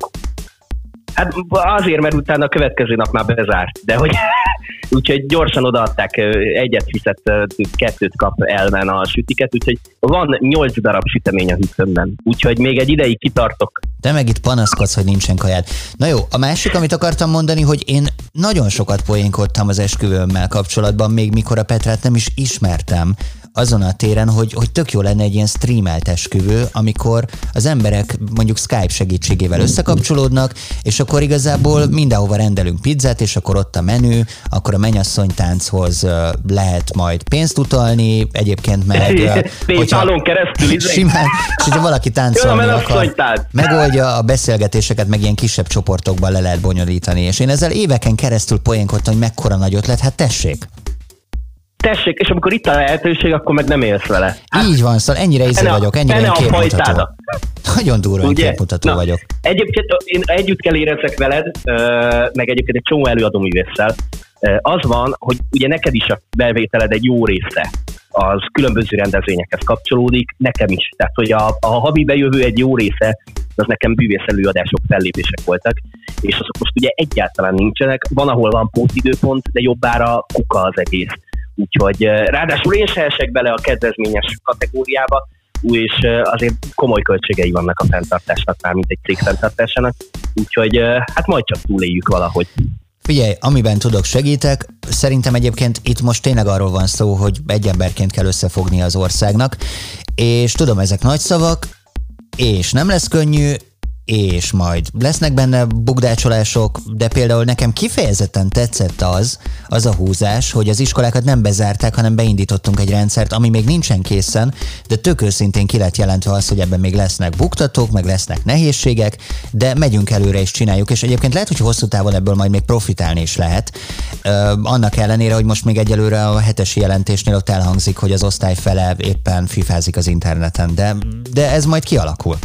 Hát azért, mert utána a következő nap már bezárt, de hogy úgyhogy gyorsan odaadták, egyet fizet, kettőt kap elmen a sütiket, úgyhogy van nyolc darab sütemény a hűtőmben, úgyhogy még egy ideig kitartok. Te meg itt panaszkodsz, hogy nincsen kajád. Na jó, a másik, amit akartam mondani, hogy én nagyon sokat poénkodtam az esküvőmmel kapcsolatban, még mikor a Petrát nem is ismertem, azon a téren, hogy, hogy tök jó lenne egy ilyen streamelt esküvő, amikor az emberek mondjuk Skype segítségével összekapcsolódnak, és akkor igazából mindenhova rendelünk pizzát, és akkor ott a menü, akkor a mennyasszonytánchoz lehet majd pénzt utalni, egyébként meg... PayPal-on keresztül simán, és hogyha valaki táncolni akar, megoldja a beszélgetéseket, meg ilyen kisebb csoportokban le lehet bonyolítani, és én ezzel éveken keresztül poénkodtam, hogy mekkora nagy ötlet, hát tessék! Tessék, és amikor itt a lehetőség, akkor meg nem élsz vele. Hát, így van, szóval ennyire izé vagyok, ennyire én képmutató. Nagyon durva, hogy képmutató Na, vagyok. Egyébként én együtt kell érezzek veled, meg egyébként egy csomó előadóművésszel. Az van, hogy ugye neked is a bevételed egy jó része az különböző rendezvényekhez kapcsolódik, nekem is. Tehát, hogy a, a havi bejövő egy jó része, az nekem bűvész előadások, fellépések voltak, és azok most ugye egyáltalán nincsenek. Van, ahol van pótidőpont, de jobbára kuka az egész. Úgyhogy ráadásul én se esek bele a kedvezményes kategóriába, és azért komoly költségei vannak a fenntartásnak már, mint egy cég fenntartásának. Úgyhogy hát majd csak túléljük valahogy. Figyelj, amiben tudok, segítek. Szerintem egyébként itt most tényleg arról van szó, hogy egy emberként kell összefogni az országnak, és tudom, ezek nagy szavak, és nem lesz könnyű, és majd lesznek benne bukdácsolások, de például nekem kifejezetten tetszett az, az a húzás, hogy az iskolákat nem bezárták, hanem beindítottunk egy rendszert, ami még nincsen készen, de tök őszintén ki lett jelentve az, hogy ebben még lesznek buktatók, meg lesznek nehézségek, de megyünk előre és csináljuk, és egyébként lehet, hogy hosszú távon ebből majd még profitálni is lehet. Ö, annak ellenére, hogy most még egyelőre a hetesi jelentésnél ott elhangzik, hogy az osztály fele éppen fifázik az interneten, de, de ez majd kialakul.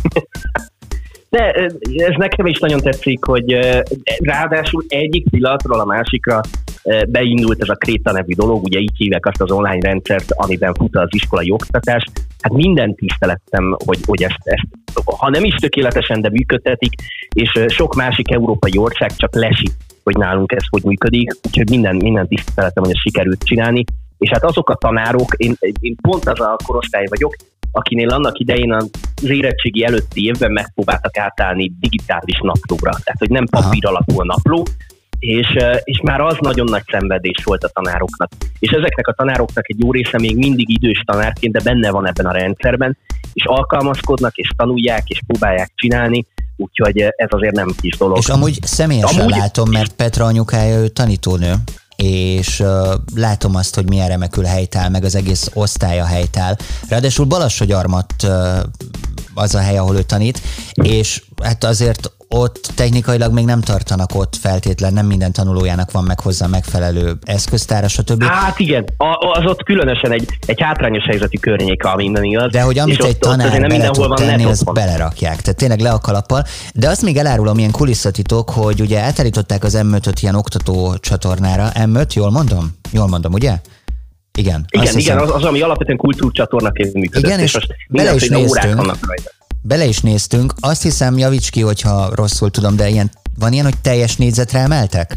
De ez nekem is nagyon tetszik, hogy ráadásul egyik pillanatról a másikra beindult ez a Kréta nevű dolog, ugye így hívják azt az online rendszert, amiben fut az iskolai oktatás. Hát minden tisztelettem, hogy, hogy ezt, ezt, ha nem is tökéletesen, de működtetik, és sok másik európai ország csak lesik, hogy nálunk ez hogy működik, úgyhogy minden, minden tiszteletem, hogy ezt sikerült csinálni. És hát azok a tanárok, én, én pont az a korosztály vagyok, akinél annak idején az érettségi előtti évben megpróbáltak átállni digitális naplóra, tehát hogy nem papír alapú a napló, és, és már az nagyon nagy szenvedés volt a tanároknak. És ezeknek a tanároknak egy jó része még mindig idős tanárként, de benne van ebben a rendszerben, és alkalmazkodnak, és tanulják, és próbálják csinálni, úgyhogy ez azért nem kis dolog. És amúgy személyesen amúgy... látom, mert Petra anyukája ő tanítónő, és uh, látom azt, hogy milyen remekül helytáll, meg az egész osztálya helytáll. Ráadásul Balassagyarmat uh, az a hely, ahol ő tanít, és hát azért ott technikailag még nem tartanak ott feltétlen, nem minden tanulójának van meg hozzá megfelelő eszköztára, stb. Hát igen, az ott különösen egy, egy hátrányos helyzetű környék, ami minden igaz. De hogy amit egy tanár bele tud tenni, azt belerakják, tehát tényleg le a kalappal. De azt még elárulom, ilyen kulisszatitok, hogy ugye átállították az em ötöt ilyen oktató csatornára. em öt, jól mondom? Jól mondom, ugye? Igen. Igen, igen, az, az, ami alapvetően kultúrcsatornaként működött. Igen, és, és most bele is néztünk. Bele is néztünk. Azt hiszem, javíts ki, hogyha rosszul tudom, de ilyen, van ilyen, hogy teljes négyzetre emeltek?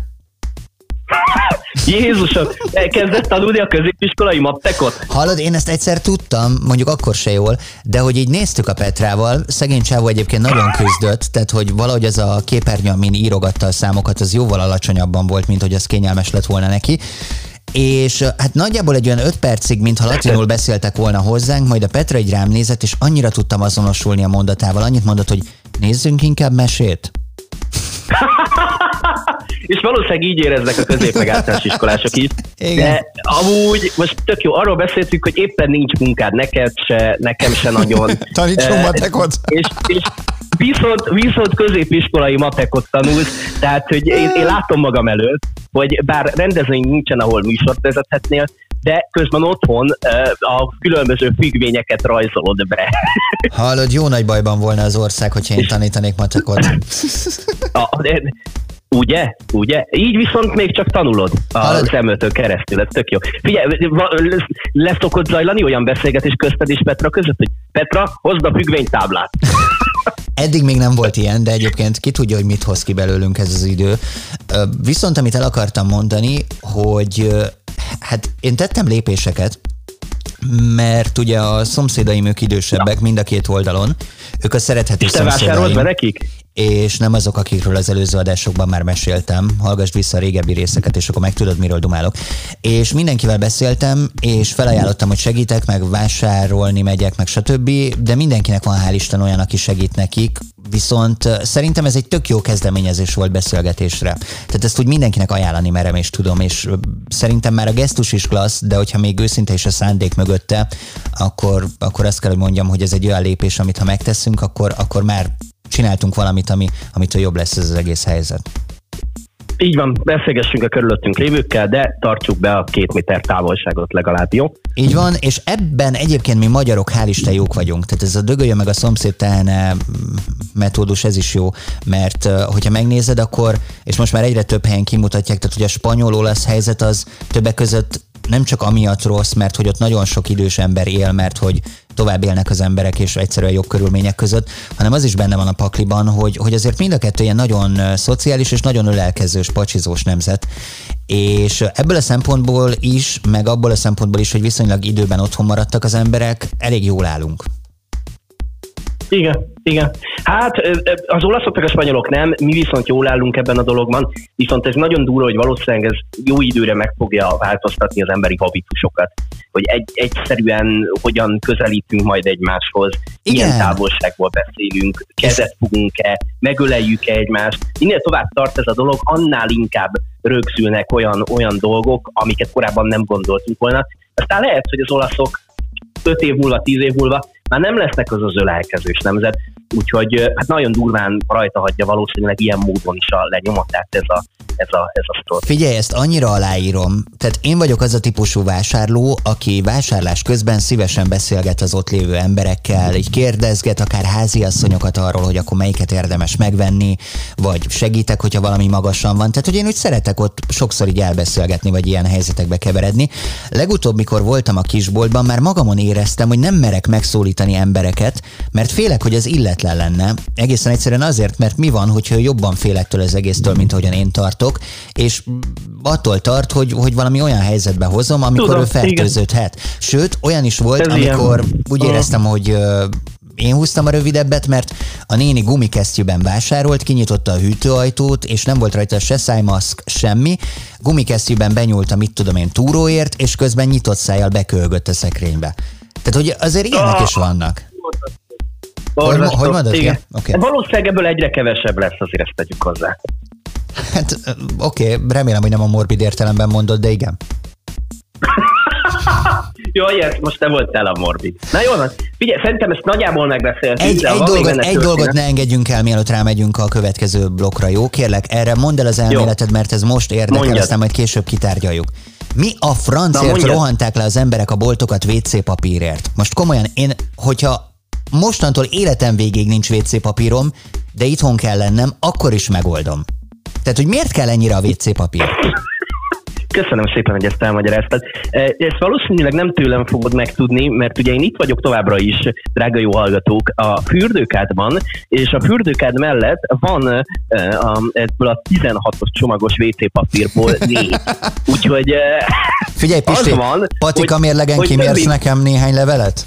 Jézusom, elkezdett tanulni a középiskolai mattekot? Hallod, én ezt egyszer tudtam, mondjuk akkor se jól, de hogy így néztük a Petrával, szegény csávó egyébként nagyon küzdött, tehát hogy valahogy ez a képernyő, amin írogatta a számokat, az jóval alacsonyabban volt, mint hogy az kényelmes lett volna neki. És hát nagyjából egy olyan öt percig, mintha latinul beszéltek volna hozzánk, majd a Petra egy rám nézett, és annyira tudtam azonosulni a mondatával, annyit mondott, hogy nézzünk inkább mesét. És valószínűleg így éreznek a közép- meg általános iskolások is. Igen. De amúgy most tök jó, arról beszéltünk, hogy éppen nincs munkád, neked se, nekem se nagyon. Tanítson matekot. És, és viszont, viszont középiskolai matekot tanulsz, tehát hogy én, én látom magam előtt, hogy bár rendezvény nincsen, ahol műsort vezethetnél, de közben otthon a különböző függvényeket rajzolod be. Hallod, jó nagy bajban volna az ország, hogyha én tanítanék matekot. A, de, ugye? Ugye? Így viszont még csak tanulod a szemlőtől keresztül, ez tök jó. Figyelj, le szokott zajlani olyan beszélgetés közted és Petra között, hogy Petra, hozd a függvénytáblát. Eddig még nem volt ilyen, de egyébként ki tudja, hogy mit hoz ki belőlünk ez az idő. Viszont amit el akartam mondani, hogy hát én tettem lépéseket, mert ugye a szomszédaim ők idősebbek, mind a két oldalon. Ők a szerethető szomszédaim. Te vásárolsz be nekik? És nem azok, akikről az előző adásokban már meséltem. Hallgassd vissza a régebbi részeket, és akkor megtudod, miről dumálok. És mindenkivel beszéltem, és felajánlottam, hogy segítek, meg vásárolni megyek, meg stb. De mindenkinek van, hál' Isten, olyan, aki segít nekik. Viszont szerintem ez egy tök jó kezdeményezés volt beszélgetésre. Tehát ezt úgy mindenkinek ajánlani merem, és tudom, és szerintem már a gesztus is klassz, de hogyha még őszinte is a szándék mögötte, akkor, akkor azt kell, hogy mondjam, hogy ez egy olyan lépés, amit ha megteszünk, akkor, akkor már csináltunk valamit, ami, amitől jobb lesz ez az egész helyzet. Így van, beszélgessünk a körülöttünk lévőkkel, de tartsuk be a két méter távolságot legalább, jó? Így van, és ebben egyébként mi magyarok, hál' Isten, jók vagyunk. Tehát ez a dögöljön meg a szomszéd tehene metódus, ez is jó, mert hogyha megnézed, akkor, és most már egyre több helyen kimutatják, tehát hogy a spanyol-olasz helyzet az többek között nem csak amiatt rossz, mert hogy ott nagyon sok idős ember él, mert hogy tovább élnek az emberek, és egyszerűen jobb körülmények között, hanem az is benne van a pakliban, hogy, hogy azért mind a kettő ilyen nagyon szociális és nagyon ölelkezős, pacsizós nemzet. És ebből a szempontból is, meg abból a szempontból is, hogy viszonylag időben otthon maradtak az emberek, elég jól állunk. Igen, igen. Hát az olaszok meg a spanyolok nem, mi viszont jól állunk ebben a dologban, viszont ez nagyon durva, hogy valószínűleg ez jó időre meg fogja változtatni az emberi habitusokat, hogy egy, egyszerűen hogyan közelítünk majd egymáshoz, igen. Milyen távolságból beszélünk, kezet fogunk-e, megöleljük-e egymást. Minél tovább tart ez a dolog, annál inkább rögzülnek olyan, olyan dolgok, amiket korábban nem gondoltunk volna. Aztán lehet, hogy az olaszok öt év múlva, tíz év múlva már nem lesznek az az ölelkezős nemzet, úgyhogy hát nagyon durván rajta hagyja valószínűleg ilyen módon is a lenyomatát ez a, ez a, ez a sztor. Figyelj, ezt annyira aláírom. Tehát én vagyok az a típusú vásárló, aki vásárlás közben szívesen beszélget az ott lévő emberekkel, így kérdezget akár háziasszonyokat arról, hogy akkor melyiket érdemes megvenni, vagy segítek, hogyha valami magasan van. Tehát, hogy én úgy szeretek ott sokszor így elbeszélgetni, vagy ilyen helyzetekbe keveredni. Legutóbb, mikor voltam a kisboltban, már magamon éreztem, hogy nem merek megszólítani embereket, mert félek, hogy ez illetlen lenne. Egészen egyszerűen azért, mert mi van, hogyha jobban félek tőle az egésztől, mint ahogyan én tartok, és attól tart, hogy, hogy valami olyan helyzetbe hozom, amikor Tudom, ő fertőződhet. Igen. Sőt, olyan is volt, ez amikor ilyen. Úgy éreztem, hogy uh, én húztam a rövidebbet, mert a néni gumikesztyűben vásárolt, kinyitotta a hűtőajtót, és nem volt rajta se szájmaszk, semmi. Gumikesztyűben benyúltam, mit tudom én, túróért, és közben nyitott szájjal bekölgött a szekrénybe. Tehát, hogy azért ilyenek is vannak. Hogy, hogy mondod? Ja? Okay. Valószínűleg ebből egyre kevesebb lesz, azért ezt tegyük hozzá. Hát oké, okay, remélem, hogy nem a morbid értelemben mondod, de igen. Jó, ilyen, most te voltál a morbid. Na jó, figyelj, szerintem ezt nagyjából megbeszéltünk. Egy, egy, dolgot, egy dolgot ne engedjünk el, mielőtt rámegyünk a következő blokkra, jó? Kérlek, erre mondd el az elméleted, jó. Mert ez most érdekel, Mondjad. Aztán majd később kitárgyaljuk. Mi a francért rohanták le az emberek a boltokat vé cé papírért? Most komolyan, én, hogyha mostantól életem végéig nincs vé cé papírom, de itthon kell lennem, akkor is megoldom. Tehát, hogy miért kell ennyire a vé cé papír? Köszönöm szépen, hogy ezt elmagyaráztad. Ezt valószínűleg nem tőlem fogod megtudni, mert ugye én itt vagyok továbbra is, drága jó hallgatók, a fürdőkádban, és a fürdőkád mellett van a, ebből a tizenhatos csomagos vé cé papírból négy. Úgyhogy figyelj, Pisti, az van, patika hogy, mérlegen hogy kimérsz többi... nekem néhány levelet?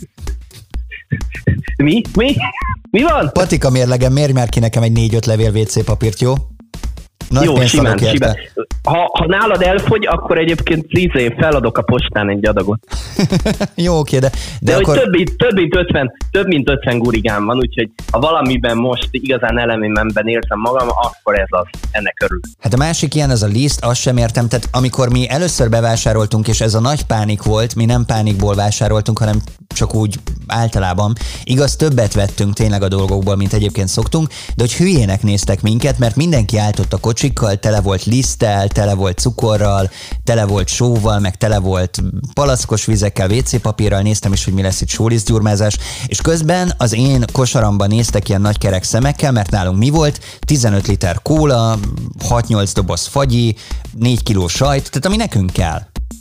Mi? Mi? Mi van? Patika mérlegen mérj már ki nekem egy négy-öt levél vé cé papírt, jó? Nagy Jó, simán, simán. Ha, ha nálad elfogy, akkor egyébként tíz év feladok a postán egy adagot. Jó, oké, de... De, de akkor... hogy több, több, mint ötven, több mint ötven gurigám van, úgyhogy ha valamiben most igazán elemémben érzem magam, akkor ez az, ennek örül. Hát a másik ilyen, az a liszt, azt sem értem, tehát amikor mi először bevásároltunk, és ez a nagy pánik volt, mi nem pánikból vásároltunk, hanem csak úgy általában. Igaz, többet vettünk tényleg a dolgokból, mint egyébként szoktunk, de hogy hülyének néztek minket, mert mindenki állt ott a kocsikkal, tele volt liszttel, tele volt cukorral, tele volt sóval, meg tele volt palackos vizekkel, vé cé papírral, néztem is, hogy mi lesz itt sólisztgyurmázás, és közben az én kosaramban néztek ilyen nagy kerek szemekkel, mert nálunk mi volt? tizenöt liter kóla, hat-nyolc doboz fagyi, négy kiló sajt, tehát ami nekünk kell.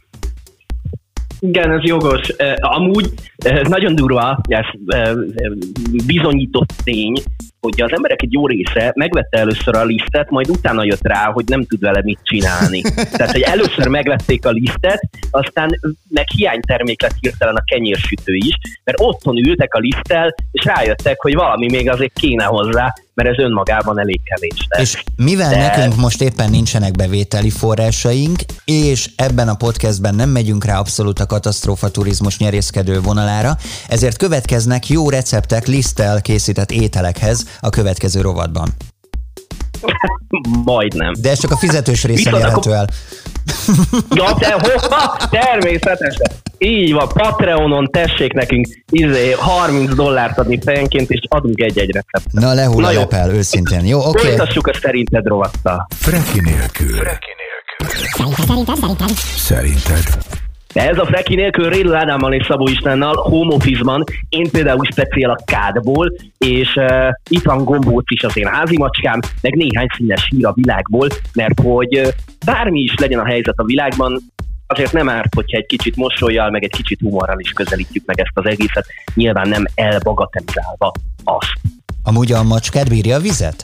Igen, ez jogos. Amúgy nagyon durva, ez bizonyított tény, hogy az emberek egy jó része megvette először a lisztet, majd utána jött rá, hogy nem tud vele mit csinálni. Tehát, hogy először megvették a lisztet, aztán meg hiánytermék lett hirtelen a kenyérsütő is, mert otthon ültek a liszttel, és rájöttek, hogy valami még azért kéne hozzá, mert ez önmagában elég kevés lesz. És mivel De... nekünk most éppen nincsenek bevételi forrásaink, és ebben a podcastben nem megyünk rá abszolút a katasztrófa turizmus nyerészkedő vonalára, ezért következnek jó receptek liszttel készített ételekhez a következő rovatban. Majdnem. De ez csak a fizetős részen érhető el. Ja, te, hoppá, természetesen. Így van, Patreonon tessék nekünk izé, harminc dollárt adni fejenként, és adunk egy-egy receptet. Na, lehull a lepel, őszintén. Jó, oké. Okay. Folytassuk a szerinted rovattal. Freki nélkül. Freki nélkül. Szerinted, szerinted, szerinted. De ez a Freki nélkül Rédl Ádámmal és Szabó Istvánnal home office-ban, én például speciál a kádból, és uh, itt van Gombóc is az én házi macskám, meg néhány színes hír a világból, mert hogy uh, bármi is legyen a helyzet a világban, azért nem árt, hogyha egy kicsit mosollyal, meg egy kicsit humorral is közelítjük meg ezt az egészet, nyilván nem elbagatelizálva azt. Amúgy a macskád bírja a vizet?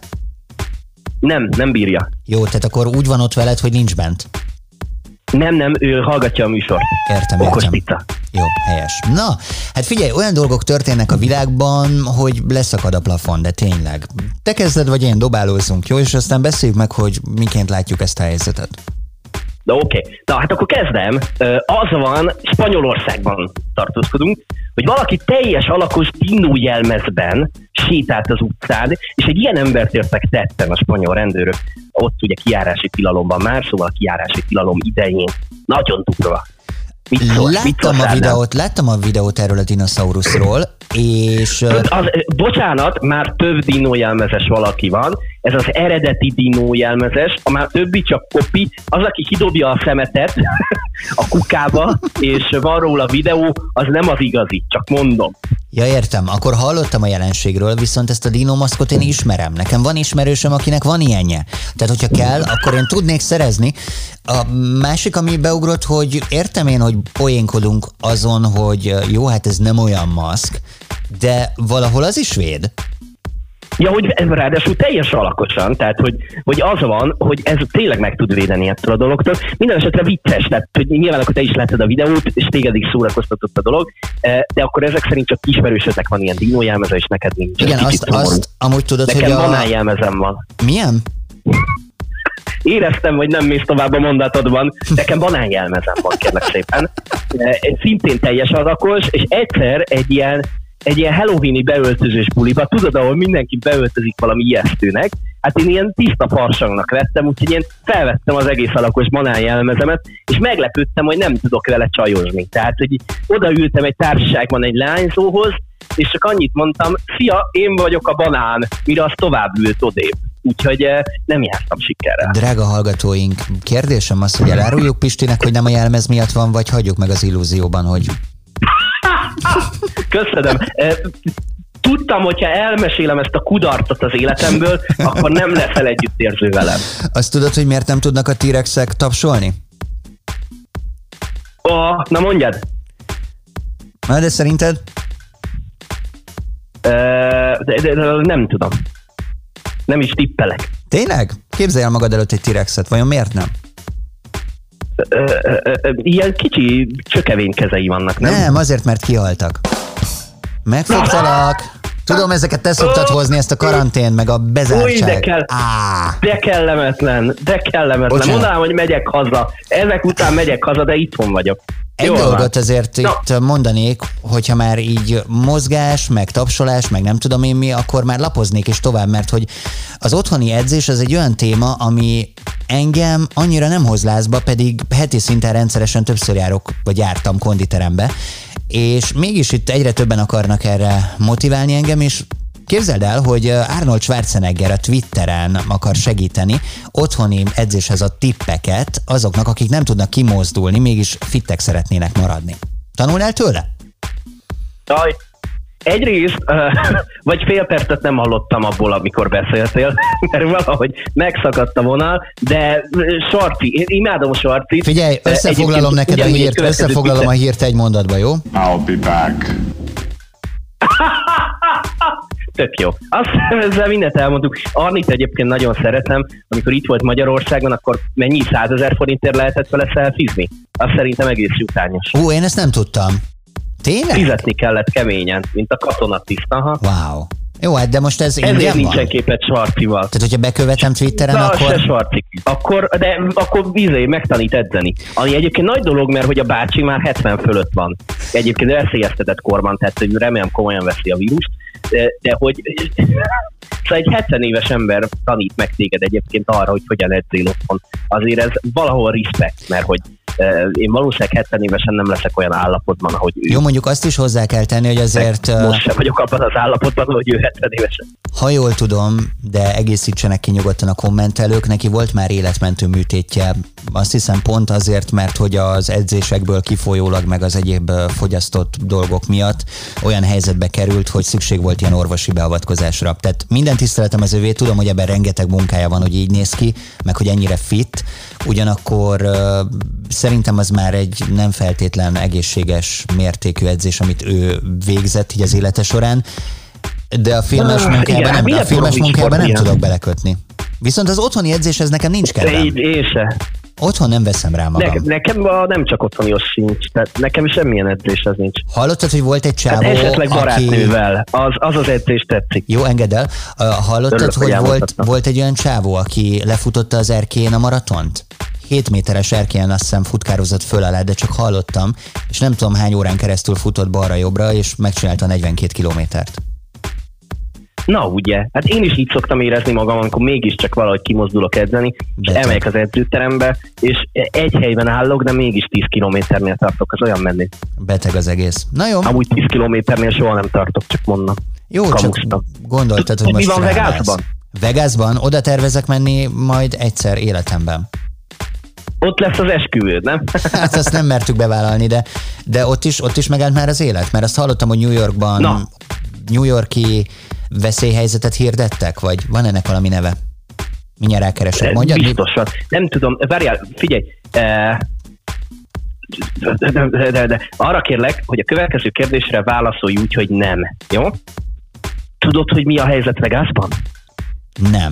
Nem, nem bírja. Jó, tehát akkor úgy van ott veled, hogy nincs bent. Nem, nem, ő hallgatja a műsort. Értem, Okos értem. Pizza. Jó, helyes. Na, hát figyelj, olyan dolgok történnek a világban, hogy leszakad a plafon, de tényleg. Te kezded, vagy én dobálózzunk, jó? És aztán beszéljük meg, hogy miként látjuk ezt a helyzetet. De oké. Okay. Na, hát akkor kezdem. Az van, Spanyolországban tartózkodunk, hogy valaki teljes alakos dinójelmezben sétált az utcán, és egy ilyen embert értek tetten a spanyol rendőrök. Ott ugye kijárási tilalomban már, szóval a kijárási tilalom idején. Nagyon durva. Mit szól? Láttam, Mit szól, a videót, láttam a videót erről a dinoszauruszról, és... Az, bocsánat, már több dinójelmezes valaki van, ez az eredeti dinójelmezes, a már többi csak kopi, az, aki kidobja a szemetet a kukába, és van róla videó, az nem az igazi, csak mondom. Ja, értem, akkor hallottam a jelenségről, viszont ezt a dinómaszkot én ismerem. Nekem van ismerősöm, akinek van ilyenje. Tehát, hogyha kell, akkor én tudnék szerezni. A másik, ami beugrott, hogy értem én, hogy poénkodunk azon, hogy jó, hát ez nem olyan maszk, de valahol az is véd. Ja, hogy ez ráadásul teljes alakosan, tehát hogy, hogy az van, hogy ez tényleg meg tud védeni ettől a dologtól. Minden esetre vicces, tehát hogy nyilván akkor te is látod a videót, és téged is szórakoztatott a dolog, de akkor ezek szerint csak ismerősöknek van ilyen dinójelmeze, és neked nincs. Igen, azt, azt amúgy tudod, nekem hogy a... Nekem banánjelmezem van. Milyen? Éreztem, hogy nem mész tovább a mondatodban. Nekem banánjelmezem van, kérlek szépen. Szintén teljes alakos, és egyszer egy ilyen egy ilyen halloweeni beöltözős buliba, tudod, ahol mindenki beöltözik valami ijesztőnek, hát én ilyen tiszta farsangnak vettem, úgyhogy én felvettem az egész alakos banánjelmezemet, és meglepődtem, hogy nem tudok vele csajozni. Tehát, hogy odaültem egy társaságban egy lányzóhoz, és csak annyit mondtam, szia, én vagyok a banán, mire az tovább ült odébb. Úgyhogy nem jártam sikerrel. Drága hallgatóink, kérdésem az, hogy eláruljuk Pistinek, hogy nem a jelmez miatt van, vagy hagyjuk meg az illúzióban, hogy... Köszönöm. Tudtam, hogyha elmesélem ezt a kudarcot az életemből, akkor nem leszel együttérző velem. Azt tudod, hogy miért nem tudnak a T-rexek tapsolni? Ó, na mondjad. Na, de szerinted? De, de, de, de nem tudom. Nem is tippelek. Tényleg? Képzelj el magad előtt egy T-rexet, vajon miért nem? Ö, ö, ö, ilyen kicsi csökevény kezei vannak, nem? Nem, azért, mert kihaltak. Megfogtalak. Tudom, ezeket te szoktad hozni, ezt a karantén, meg a bezártság. Új, de, kell, de kellemetlen, de kellemetlen. Bocsánat. Mondanám, hogy megyek haza. Ezek után megyek haza, de itthon vagyok. Egy Jól dolgot van. Azért no. itt mondanék, hogyha már így mozgás, meg tapsolás, meg nem tudom én mi, akkor már lapoznék is tovább, mert hogy az otthoni edzés az egy olyan téma, ami engem annyira nem hoz lázba, pedig heti szinten rendszeresen többször járok, vagy jártam konditerembe, és mégis itt egyre többen akarnak erre motiválni engem, és képzeld el, hogy Arnold Schwarzenegger a Twitteren akar segíteni otthoni edzéshez a tippeket azoknak, akik nem tudnak kimozdulni, mégis fittek szeretnének maradni. Tanulnál tőle? Jaj, egyrészt, uh, vagy fél percet nem hallottam abból, amikor beszéltél, mert valahogy megszakadt a vonal, de Sarci, én imádom Sarcit. Figyelj, összefoglalom neked a hírt, összefoglalom a hírt egy mondatba, jó? I'll be back. Tök jó. Azt ezzel mindent elmondtuk. Arnit egyébként nagyon szeretem, amikor itt volt Magyarországon, akkor mennyi százezer forintért lehetett vele szelfizni? Azt szerintem egész jutányos. Ó, én ezt nem tudtam. Tényleg? Fizetni kellett keményen, mint a katonatiszt. Aha. Wow. Jó, hát de most ez ingyen van? Ezért nincsen képet Sarcival. Tehát, hogyha bekövetem Twitteren, Na, akkor... se Sarci. Akkor, de akkor bizony megtanít edzeni. Ami egyébként nagy dolog, mert hogy a bácsi már hetven fölött van. Egyébként veszélyeztetett korban, tehát remélem komolyan veszi a vírust. De, de hogy szóval egy hetven éves ember tanít meg téged egyébként arra, hogy hogyan edzél otthon. Azért ez valahol respekt, mert hogy én valószínűleg hetven évesen nem leszek olyan állapotban, ahogy ő. Jó, mondjuk azt is hozzá kell tenni, hogy azért... Most sem vagyok abban az állapotban, hogy ő hetven évesen. Ha jól tudom, de egészítsenek ki nyugodtan a kommentelők, neki volt már életmentő műtétje. Azt hiszem pont azért, mert hogy az edzésekből kifolyólag meg az egyéb fogyasztott dolgok miatt olyan helyzetbe került, hogy szükség volt ilyen orvosi beavatkozásra. Tehát minden tiszteletem az övé, tudom, hogy ebben rengeteg munkája van, hogy így néz ki, meg hogy ennyire fit, ugyanakkor uh, szerintem az már egy nem feltétlen egészséges mértékű edzés, amit ő végzett így az élete során, de a filmes ah, munkában igen, nem, a filmes munkában nem tudok belekötni. Viszont az otthoni edzéshez nekem nincs kedvem. Én se. Otthon nem veszem rá magam. Ne, nekem a, nem csak otthonios sincs, tehát nekem semmilyen edzéshez nincs. Hallottad, hogy volt egy csávó, hát esetleg barátnővel, aki... az, az az edzés tetszik. Jó, engedd el. Hallottad, Örülök, hogy, hogy volt, volt egy olyan csávó, aki lefutotta az erkélyen a maratont? hét méteres erkélyen azt hiszem futkározott föl alá, de csak hallottam, és nem tudom hány órán keresztül futott balra-jobbra, és megcsinálta negyvenkét kilométert. Na ugye, hát én is így szoktam érezni magam, amikor mégiscsak valahogy kimozdulok edzeni, és elmegyek az edzőterembe, és egy helyben állok, de mégis tíz kilométernél tartok, az olyan menni. Beteg az egész. Na jó. Amúgy tíz kilométernél soha nem tartok, csak mondom. Jó, Kamusztam. Csak gondoltad, hogy most mi van Vegasban? Vegasban? Oda tervezek menni majd egyszer életemben. Ott lesz az esküvőd, nem? Hát azt nem mertük bevállalni, de, de ott is, ott is megállt már az élet, mert azt hallottam, hogy New Yorkban Na. New Yorki veszélyhelyzetet hirdettek, vagy van ennek valami neve? Mindjárt rákeresek. Mondjad? Biztosan. Nem tudom, várjál, figyelj. De, de, de, de. Arra kérlek, hogy a következő kérdésre válaszolj úgy, hogy nem. Jó? Tudod, hogy mi a helyzet Vegasban? Nem.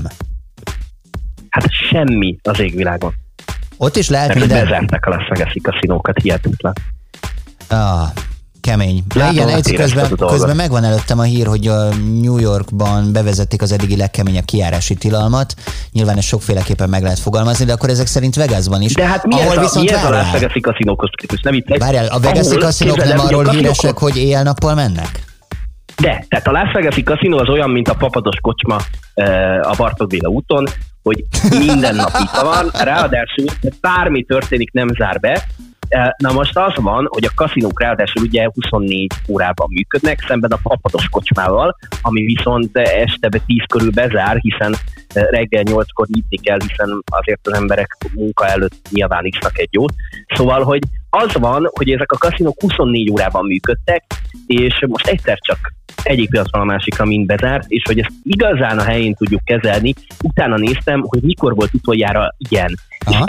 Hát semmi az égvilágon. Ott is lehet mert minden... bezárták a Las Vegas-i kaszinókat, hihetetlen. Ah, kemény. De igen, egy közben, közben megvan előttem a hír, hogy a New Yorkban bevezették az eddigi legkeményebb kijárási tilalmat. Nyilván ez sokféleképpen meg lehet fogalmazni, de akkor ezek szerint Vegasban is. De hát mi ahol ez a, viszont mi ez a Las Vegas-i kaszinókhoz képest? Nem itt. Várjál, a Vegas-i kaszinók nem arról híresek, hogy éjjel-nappal mennek? De, tehát a Las Vegas-i kaszinó az olyan, mint a Papados kocsma a Bartók Béla úton, hogy minden nap itt van, ráadásul bármi történik, nem zár be. Na most az van, hogy a kaszinók ráadásul ugye huszonnégy órában működnek, szemben a Papados kocsmával, ami viszont este tíz körül bezár, hiszen reggel nyolckor nyitni kell, hiszen azért az emberek munka előtt nyilván isznak egy jót. Szóval, hogy az van, hogy ezek a kaszinók huszonnégy órában működtek, és most egyszer csak egyik pillanatban a másikra mind bezárt, és hogy ezt igazán a helyén tudjuk kezelni, utána néztem, hogy mikor volt utoljára ilyen. Aha. És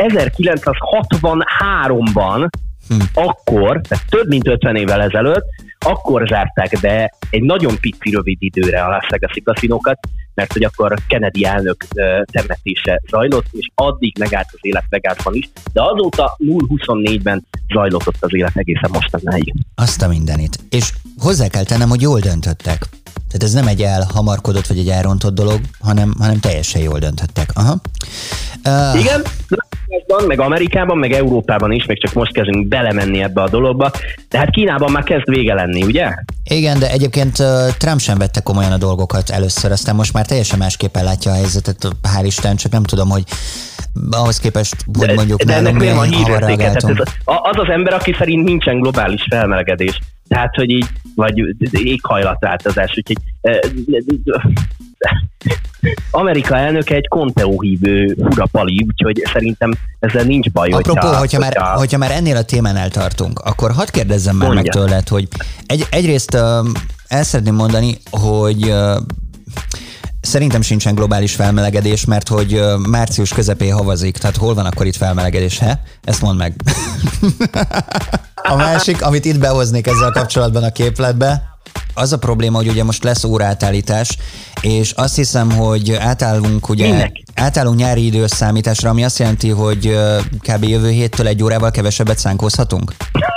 ezerkilencszázhatvanháromban hm. akkor, tehát több mint ötven évvel ezelőtt, akkor zárták be egy nagyon pici rövid időre a Las Vegas-i kaszinókat, mert hogy akkor Kennedy elnök temetése zajlott, és addig megállt az élet Vegasban is, de azóta nulla huszonnégyben zajlott ott az élet egészen mostanáig. Azt a mindenit. És hozzá kell tennem, hogy jól döntöttek. Tehát ez nem egy elhamarkodott vagy egy elrontott dolog, hanem, hanem teljesen jól döntöttek. Aha. Uh... Igen, meg Amerikában, meg Európában is, még csak most kezdünk belemenni ebbe a dologba, de hát Kínában már kezd vége lenni, ugye? Igen, de egyébként uh, Trump sem vette komolyan a dolgokat először, aztán most már teljesen másképpen látja a helyzetet, hál' Isten, csak nem tudom, hogy ahhoz képest, hogy mondjuk de, nálunk milyen hamar reagáltunk. Az az ember, aki szerint nincsen globális felmelegedés, Tehát, hogy így, vagy éghajlatváltozás, úgyhogy Amerika elnöke egy Conteo hívő hurapali, úgyhogy szerintem ezzel nincs baj. Apropó, hogyha, hogyha, hogyha... Már, hogyha már ennél a témánál tartunk, akkor hadd kérdezzem már meg tőled, hogy egy, egyrészt uh, el szeretném mondani, hogy uh, szerintem sincsen globális felmelegedés, mert hogy uh, március közepén havazik, tehát hol van akkor itt felmelegedés, he? Ezt mondd meg. A másik, amit itt behoznék ezzel kapcsolatban a képletbe, az a probléma, hogy ugye most lesz óraátállítás, és azt hiszem, hogy átállunk, ugye, Minek? átállunk nyári időszámításra, ami azt jelenti, hogy kb. Jövő héttől egy órával kevesebbet szánkózhatunk.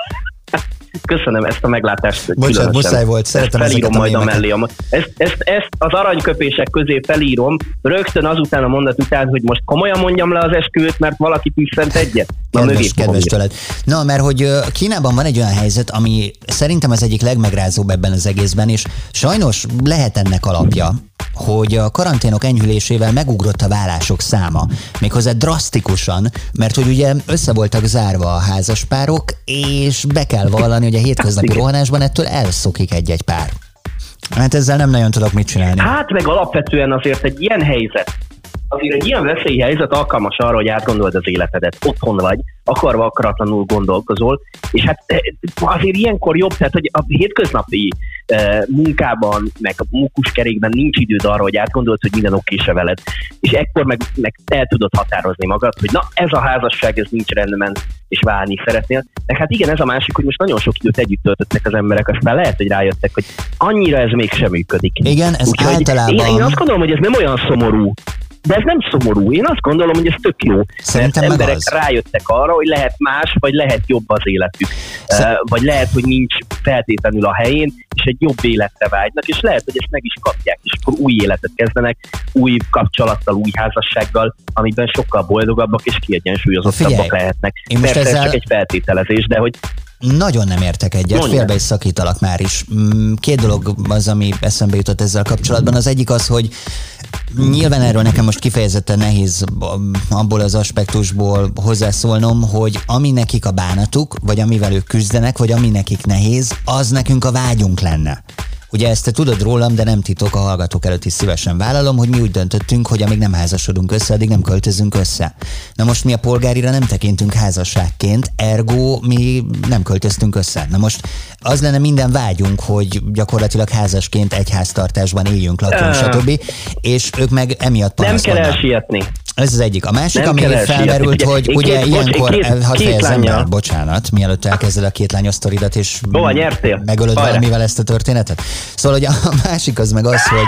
Köszönöm ezt a meglátást. Bocsánat, muszáj volt, szeretem ezeket a majd a mémeket. mellé. Ezt, ezt, ezt az aranyköpések közé felírom, rögtön azután a mondat után, hogy most komolyan mondjam le az esküvőt, mert valaki tüsszent egyet. Na, kedves, kedves tőled. Na, mert hogy Kínában van egy olyan helyzet, ami szerintem az egyik legmegrázóbb ebben az egészben, és sajnos lehet ennek alapja, hogy a karanténok enyhülésével megugrott a vállások száma. Méghozzá drasztikusan, mert hogy ugye össze voltak zárva a házaspárok, és be kell vallani, hogy a hétköznapi rohanásban ettől elszokik egy-egy pár. Hát ezzel nem nagyon tudok mit csinálni. Hát meg alapvetően azért egy ilyen helyzet, azért egy ilyen veszélyhelyzet alkalmas arra, hogy átgondold az életedet. Otthon vagy, akarva akaratlanul gondolkozol, és hát azért ilyenkor jobb, tehát hogy a hétköznapi uh, munkában, meg a munkuskerékben nincs időd arra, hogy átgondold, hogy minden oké-e veled. És ekkor meg, meg el tudod határozni magad, hogy na, ez a házasság, ez nincs rendben, és válni szeretnél. De hát igen, ez a másik, hogy most nagyon sok időt együtt töltöttek az emberek, aztán lehet, hogy rájöttek, hogy annyira ez mégsem működik. Igen, ez Úgyhogy általában... Én, én azt gondolom, hogy ez nem olyan szomorú, de ez nem szomorú. Én azt gondolom, hogy ez tök jó. Szerintem mert emberek az. rájöttek arra, hogy lehet más, vagy lehet jobb az életük. Szer- uh, vagy lehet, hogy nincs feltétlenül a helyén, és egy jobb életre vágynak, és lehet, hogy ezt meg is kapják, és akkor új életet kezdenek, új kapcsolattal, új házassággal, amiben sokkal boldogabbak és kiegyensúlyozottabbak lehetnek. Persze ezzel... csak egy feltételezés, de hogy nagyon nem értek egyet, félbe is szakítalak már is. Két dolog az, ami eszembe jutott ezzel kapcsolatban. Az egyik az, hogy nyilván erről nekem most kifejezetten nehéz abból az aspektusból hozzászólnom, hogy ami nekik a bánatuk, vagy amivel ők küzdenek, vagy ami nekik nehéz, az nekünk a vágyunk lenne. Ugye ezt te tudod rólam, de nem titok, a hallgatók előtt is szívesen vállalom, hogy mi úgy döntöttünk, hogy amíg nem házasodunk össze, addig nem költözünk össze. Na most mi a polgárira nem tekintünk házasságként, ergo mi nem költöztünk össze. Na most az lenne minden vágyunk, hogy gyakorlatilag házasként egy háztartásban éljünk, lakjunk, stb. És ők meg emiatt panaszkodnak. Nem kell elsietni. Ez az egyik. A másik, nem ami felmerült, ugye, hogy ugye két, ilyenkor, két, hadd fejezem be, bocsánat, mielőtt elkezded a két lányos sztoridat, és Hova nyertél? megölöd Hajra. valamivel ezt a történetet. Szóval, hogy a másik az meg az, hogy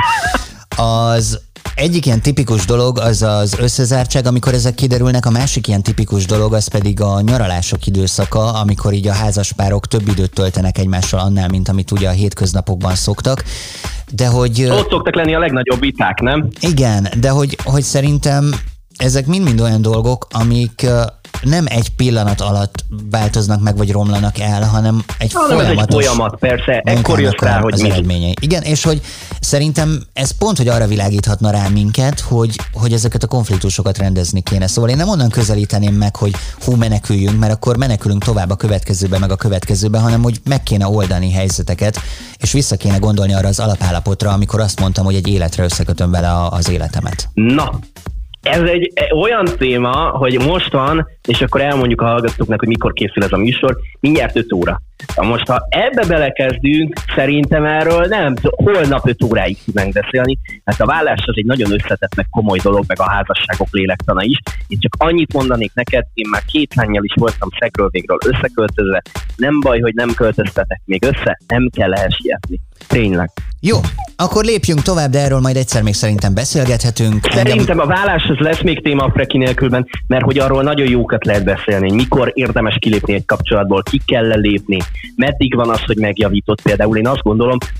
az egyik ilyen tipikus dolog az az összezártság, amikor ezek kiderülnek, a másik ilyen tipikus dolog az pedig a nyaralások időszaka, amikor így a házaspárok több időt töltenek egymással annál, mint amit ugye a hétköznapokban szoktak. De hogy... Ott szoktak lenni a legnagyobb viták, nem? Igen, de hogy, hogy szerintem ezek mind-mind olyan dolgok, amik nem egy pillanat alatt változnak meg, vagy romlanak el, hanem egy ha, folyamatos... Ez egy folyamat, persze, ekkor jössz rá, hogy mi. Eredményei. Igen, és hogy szerintem ez pont, hogy arra világíthatna rá minket, hogy, hogy ezeket a konfliktusokat rendezni kéne. Szóval én nem onnan közelíteném meg, hogy hú, meneküljünk, mert akkor menekülünk tovább a következőbe, meg a következőbe, hanem hogy meg kéne oldani helyzeteket, és vissza kéne gondolni arra az alapállapotra, amikor azt mondtam, hogy egy életre összekötöm vele az életemet. Na, ez egy olyan téma, hogy most van, és akkor elmondjuk a hallgatóknak, hogy mikor készül ez a műsor, mindjárt öt óra. Most, ha ebbe belekezdünk, szerintem erről nem, holnap öt óráig tudnánk beszélni. Hát a vállás az egy nagyon összetett, meg komoly dolog, meg a házasságok lélektana is. Én csak annyit mondanék neked, én már két lánnyal is voltam szegről végről összeköltözve. Nem baj, hogy nem költöztetek még össze, nem kell elsietni. Tényleg. Jó, akkor lépjünk tovább, de erről majd egyszer még szerintem beszélgethetünk. Szerintem a válláshoz lesz még téma a Freki nélkülben, mert hogy arról nagyon jókat lehet beszélni, mikor érdemes kilépni egy kapcsolatból, ki kell lépni, meddig van az, hogy megjavított például. Én azt gondolom,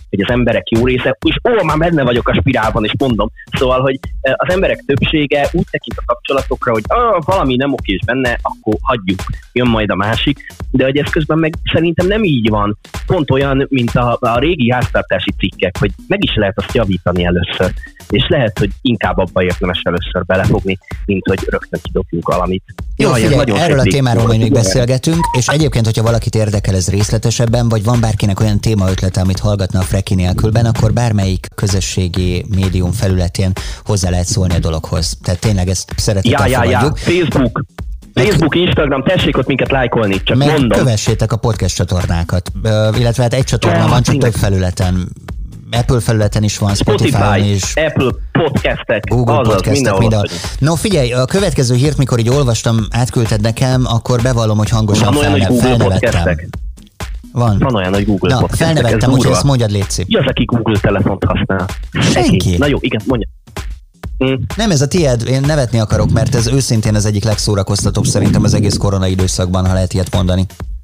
hogy az emberek jó része, és ó, már benne vagyok a spirálban, és mondom. Szóval, hogy az emberek többsége úgy tekint a kapcsolatokra, hogy ah, valami nem okés benne, akkor hagyjuk, jön majd a másik, de hogy ez közben meg szerintem nem így van. Pont olyan, mint a, a régi háztartási cikkek, hogy meg is lehet azt javítani először, és lehet, hogy inkább abba érdemes először belefogni, mint hogy rögtön kidobjunk valamit. Jó, Jaj, figyelj, erről a témáról majd még beszélgetünk, és egyébként, hogyha valakit érdekel ez részletesebben, vagy van bárkinek olyan témaötlete, amit hallgatna a Freki nélkülben, akkor bármelyik közösségi médium felületén hozzá lehet szólni a dologhoz. Tehát tényleg ezt szeretettel ja, fogadjuk. Ja, ja. Facebook, Facebook, Instagram, tessék ott minket lájkolni, csak meg mondom. Kövessétek a podcast csatornákat, illetve hát egy csatorna ja, van, csak több felületen. Apple felületen is van, Spotify-on Spotify, is. Apple podcastek, Google azaz, podcastek, mindenhol. No figyelj, a következő hírt, mikor így olvastam, átküldted nekem, akkor bevallom, hogy hangosan van olyan, felne- felnevettem. Van. Van olyan, hogy Google Na, podcastek. felnevettem, úgyhogy ezt mondjad, létszik. Ki az, aki Google telefont használ? Senki. Na jó, igen, mondja. Hm. Nem, ez a tiéd, én nevetni akarok, mert ez őszintén az egyik legszórakoztatóbb szerintem az egész korona időszakban, ha lehet ilyet mondani.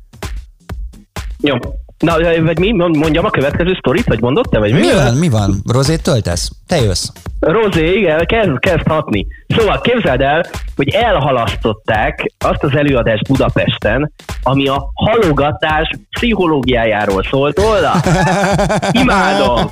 Jó. Na, vagy mi? Mondjam a következő sztorit, vagy mondod te, vagy mi? Mi van, mi van? Rozét töltesz? Te jössz. Rozé, igen, kezd, kezd hatni. Szóval képzeld el, hogy elhalasztották azt az előadást Budapesten, ami a halogatás pszichológiájáról szólt volna. Imádom!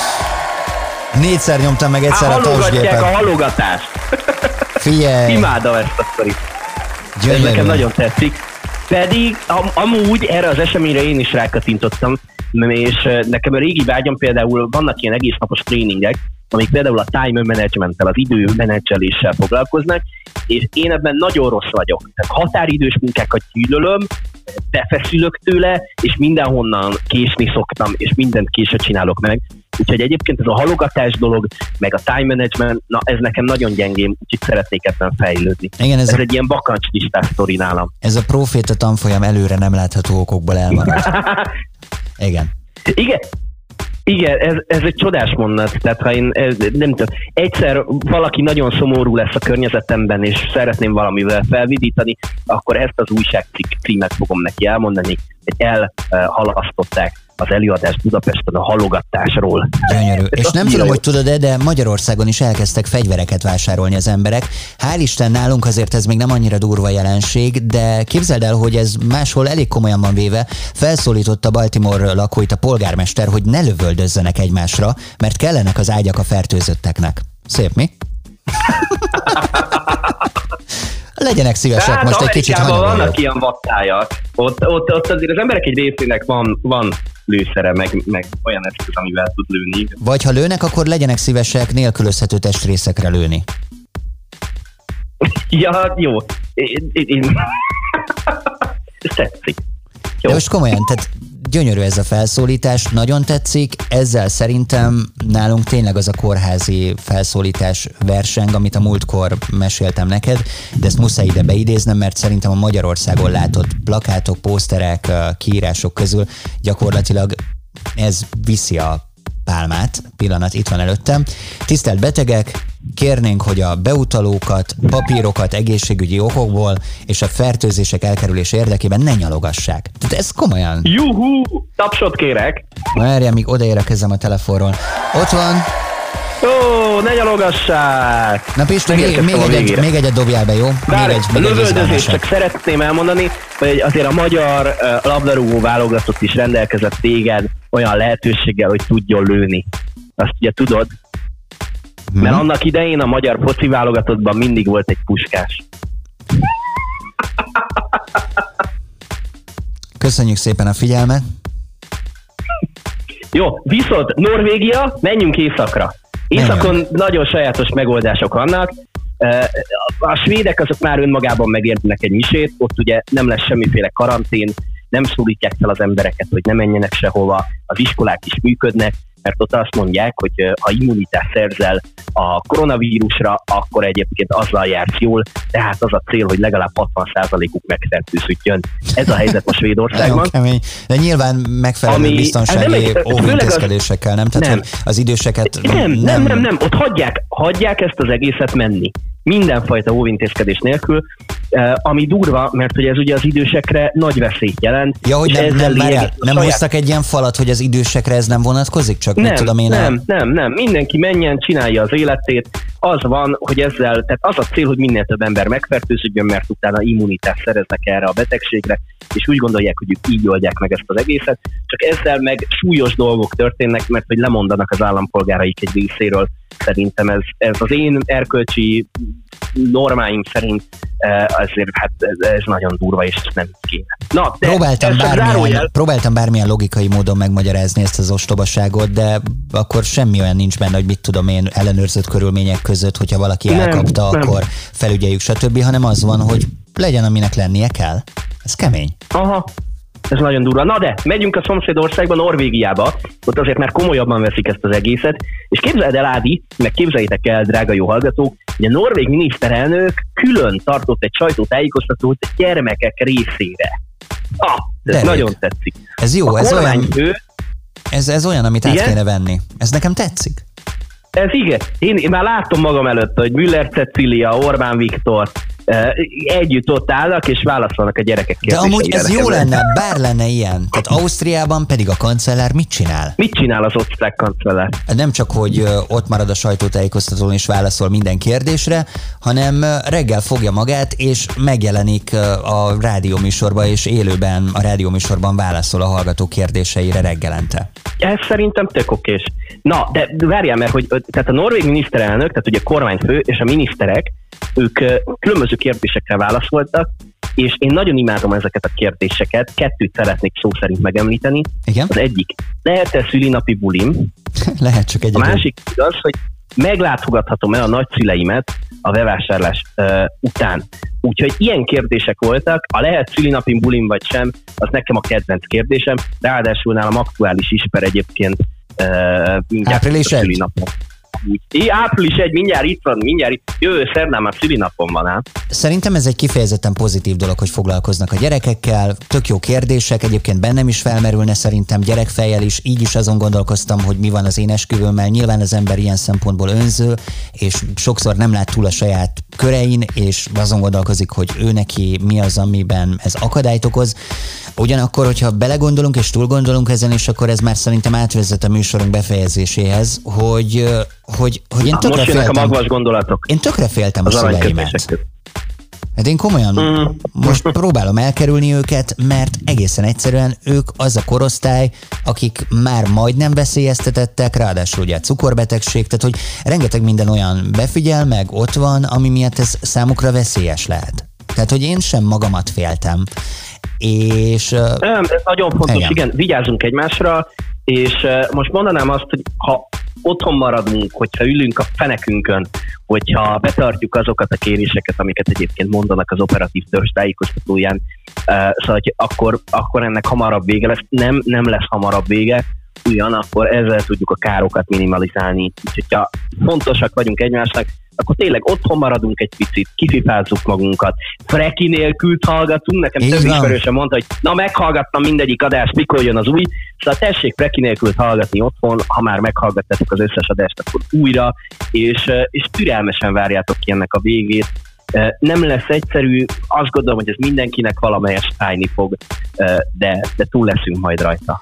Négyszer nyomtam meg egyszer a tasgépet. Halogatják a halogatást. Figyelj! Imádom ezt a sztorit. Gyönyörű. Ez nekem nagyon tetszik. Pedig am- amúgy erre az eseményre én is rákattintottam, és nekem a régi vágyam például vannak ilyen egész napos tréningek, amik például a time managementtel, az idő menedzseléssel foglalkoznak, és én ebben nagyon rossz vagyok. Tehát határidős munkákat gyűlölöm, befeszülök tőle, és mindenhonnan késni szoktam, és mindent később csinálok meg. Úgyhogy egyébként ez a halogatás dolog, meg a time management, na ez nekem nagyon gyengém, úgyhogy szeretnék ebben fejlődni. Igen, ez ez a... egy ilyen bakancslistás sztori nálam. Ez a proféta tanfolyam előre nem látható okokból elmarad. Igen. Igen. Igen, ez, ez egy csodás mondat, tehát ha én nem tudom, egyszer valaki nagyon szomorú lesz a környezetemben, és szeretném valamivel felvidítani, akkor ezt az újságcikk címet fogom neki elmondani, hogy elhalasztották az előadást Budapesten a halogatásról. Gyönyörű. És nem tudom, hogy tudod-e, de Magyarországon is elkezdtek fegyvereket vásárolni az emberek. Hál' Isten, nálunk azért ez még nem annyira durva jelenség, de képzeld el, hogy ez máshol elég komolyan van véve. Felszólította Baltimore lakóit a polgármester, hogy ne lövöldözzenek egymásra, mert kellenek az ágyak a fertőzötteknek. Szép, mi? Legyenek szívesek, hát most egy kicsit hanyagoljuk. Vannak ilyen vattájak. Ott, ott, ott azért az emberek egy részének van, van lőszere, meg, meg olyan eszköz, amivel tud lőni. Vagy ha lőnek, akkor legyenek szívesek nélkülözhető testrészekre lőni. Ja, jó. Én, én... Ez tetszik. Jó. De most komolyan, tehát gyönyörű ez a felszólítás, nagyon tetszik, ezzel szerintem nálunk tényleg az a kórházi felszólítás verseng, amit a múltkor meséltem neked, de ezt muszáj ide beidéznem, mert szerintem a Magyarországon látott plakátok, pószterek, kiírások közül gyakorlatilag ez viszi a pálmát. Pillanat, itt van előttem. Tisztelt betegek, kérnénk, hogy a beutalókat, papírokat egészségügyi okokból és a fertőzések elkerülés érdekében ne nyalogassák. Tehát ez komolyan. Juhú, tapsot kérek. Várjál, míg odaér a kezem a telefonról. Ott van. Ó, ne nyalogassák! Na Pisti, még, még, egyet, még egyet dobjál be, jó? Bár egy, egy lövöldözés, csak szeretném elmondani, hogy azért a magyar uh, labdarúgó válogatott is rendelkezett téged olyan lehetőséggel, hogy tudjon lőni. Azt ugye tudod? Hmm. Mert annak idején a magyar foci válogatottban mindig volt egy puskás. Köszönjük szépen a figyelmet. Jó, viszont Norvégia, menjünk északra. Északon Menjön. Nagyon sajátos megoldások vannak. A svédek azok már önmagában megérdenek egy misét, ott ugye nem lesz semmiféle karantén, nem szólítják fel az embereket, hogy ne menjenek sehova, az iskolák is működnek, mert ott azt mondják, hogy ha immunitást szerzel a koronavírusra, akkor egyébként azzal jársz jól, tehát az a cél, hogy legalább hatvan százalékuk megfertőződjön. Ez a helyzet a Svédországban. Kemény. De nyilván megfelelő Ami, biztonsági óvintézkedésekkel, nem? Tehát nem. Az időseket... Nem, nem, nem, nem, nem. Ott hagyják, hagyják ezt az egészet menni. mindenfajta óvintézkedés nélkül, ami durva, mert hogy ez ugye az idősekre nagy veszélyt jelent. Ja, hogy nem, nem, várjál, nem saját... hoztak egy ilyen falat, hogy az idősekre ez nem vonatkozik? Csak nem, tudom én nem, el... nem, nem, mindenki menjen, csinálja az életét. Az van, hogy ezzel, tehát az a cél, hogy minél több ember megfertőződjön, mert utána immunitást szereznek erre a betegségre, és úgy gondolják, hogy ők így oldják meg ezt az egészet. Csak ezzel meg súlyos dolgok történnek, mert hogy lemondanak az állampolgáraik egy részéről. Szerintem ez, ez az én erkölcsi normáim szerint ezért hát ez, ez nagyon durva, és ez nem kéne. Na, de próbáltam, bármilyen, próbáltam bármilyen logikai módon megmagyarázni ezt az ostobaságot, de akkor semmi olyan nincs benne, hogy mit tudom én, ellenőrzött körülmények között, hogyha valaki nem, elkapta, nem. akkor felügyeljük, stb., hanem az van, hogy legyen, aminek lennie kell. Ez kemény. Aha. Ez nagyon durva. Na de, megyünk a szomszédországba, Norvégiába, ott azért már komolyabban veszik ezt az egészet, és képzeld el, Ádi, meg képzeljétek el, drága jó hallgatók, hogy a norvég miniszterelnök külön tartott egy sajtótájékoztatót gyermekek részére. Ah, ez de nagyon rég. Tetszik. Ez jó, ez olyan, ez, ez olyan, amit igen? át kéne venni. Ez nekem tetszik. Ez igen. Én, én már látom magam előtt, hogy Müller Cecília, Orbán Viktor, együtt ott állnak, és válaszolnak a gyerekek kérdésére. De amúgy ez jó lenne, bár lenne ilyen. Tehát Ausztriában pedig a kancellár mit csinál? Mit csinál az osztrák kancellár? Nem csak, hogy ott marad a sajtótájékoztatón és válaszol minden kérdésre, hanem reggel fogja magát, és megjelenik a rádióműsorban, és élőben a rádióműsorban válaszol a hallgató kérdéseire reggelente. Ez szerintem tök okés. Na, de várjál, mert hogy tehát a norvég miniszterelnök, tehát ugye a kormányfő és a miniszterek, ők különböző kérdésekre válaszoltak, és én nagyon imádom ezeket a kérdéseket. Kettőt szeretnék szó szerint megemlíteni. Igen? Az egyik, lehet-e szülinappi bulim? Lehet, csak egy. A másik az, hogy meglátogathatom-e a nagyszüleimet a bevásárlás uh, után. Úgyhogy ilyen kérdések voltak, a lehet szülinapi bulim vagy sem, az nekem a kedvenc kérdésem, ráadásul nálam aktuális is, per egyébként uh, mindjárt április a szülinapom. É, április egy, mindjárt itt van, mindjárt itt, jövő szerdán már szülinapom van ám. Szerintem ez egy kifejezetten pozitív dolog, hogy foglalkoznak a gyerekekkel, tök jó kérdések, egyébként bennem is felmerülne szerintem gyerekfejjel is, így is azon gondolkoztam, hogy mi van az én esküvőmmel, nyilván az ember ilyen szempontból önző, és sokszor nem lát túl a saját körein, és azon gondolkozik, hogy ő neki mi az, amiben ez akadályt okoz. Ugyanakkor, hogyha belegondolunk és túl gondolunk ezen, és akkor ez már szerintem átvezet a műsorunk befejezéséhez, hogy, hogy, hogy én tökre most féltem. A magvas gondolatok. Én tökre féltem a szüleimet. Hát én komolyan mm. most próbálom elkerülni őket, mert egészen egyszerűen ők az a korosztály, akik már majdnem veszélyeztetettek, ráadásul ugye cukorbetegség, tehát hogy rengeteg minden olyan befigyel, meg ott van, ami miatt ez számukra veszélyes lehet. Tehát, hogy én sem magamat féltem. És... Nem, ez nagyon fontos, igen. igen, vigyázzunk egymásra, és most mondanám azt, hogy ha otthon maradunk, hogyha ülünk a fenekünkön, hogyha betartjuk azokat a kéréseket, amiket egyébként mondanak az operatív törzs tájékoztatóján, szóval, hogy akkor, akkor ennek hamarabb vége lesz. Nem, nem lesz hamarabb vége, ugyanakkor ezzel tudjuk a károkat minimalizálni. Úgyhogy ha fontosak vagyunk egymásnak, akkor tényleg otthon maradunk egy picit, kifipázzuk magunkat, freki nélkül hallgatunk, nekem több ismerősen mondta, hogy na meghallgattam mindegyik adást, mikor jön az új, szóval tessék freki nélkül hallgatni otthon, ha már meghallgattátok az összes adást, akkor újra, és, és türelmesen várjátok ki ennek a végét. Nem lesz egyszerű, azt gondolom, hogy ez mindenkinek valamelyest fájni fog, de, de túl leszünk majd rajta.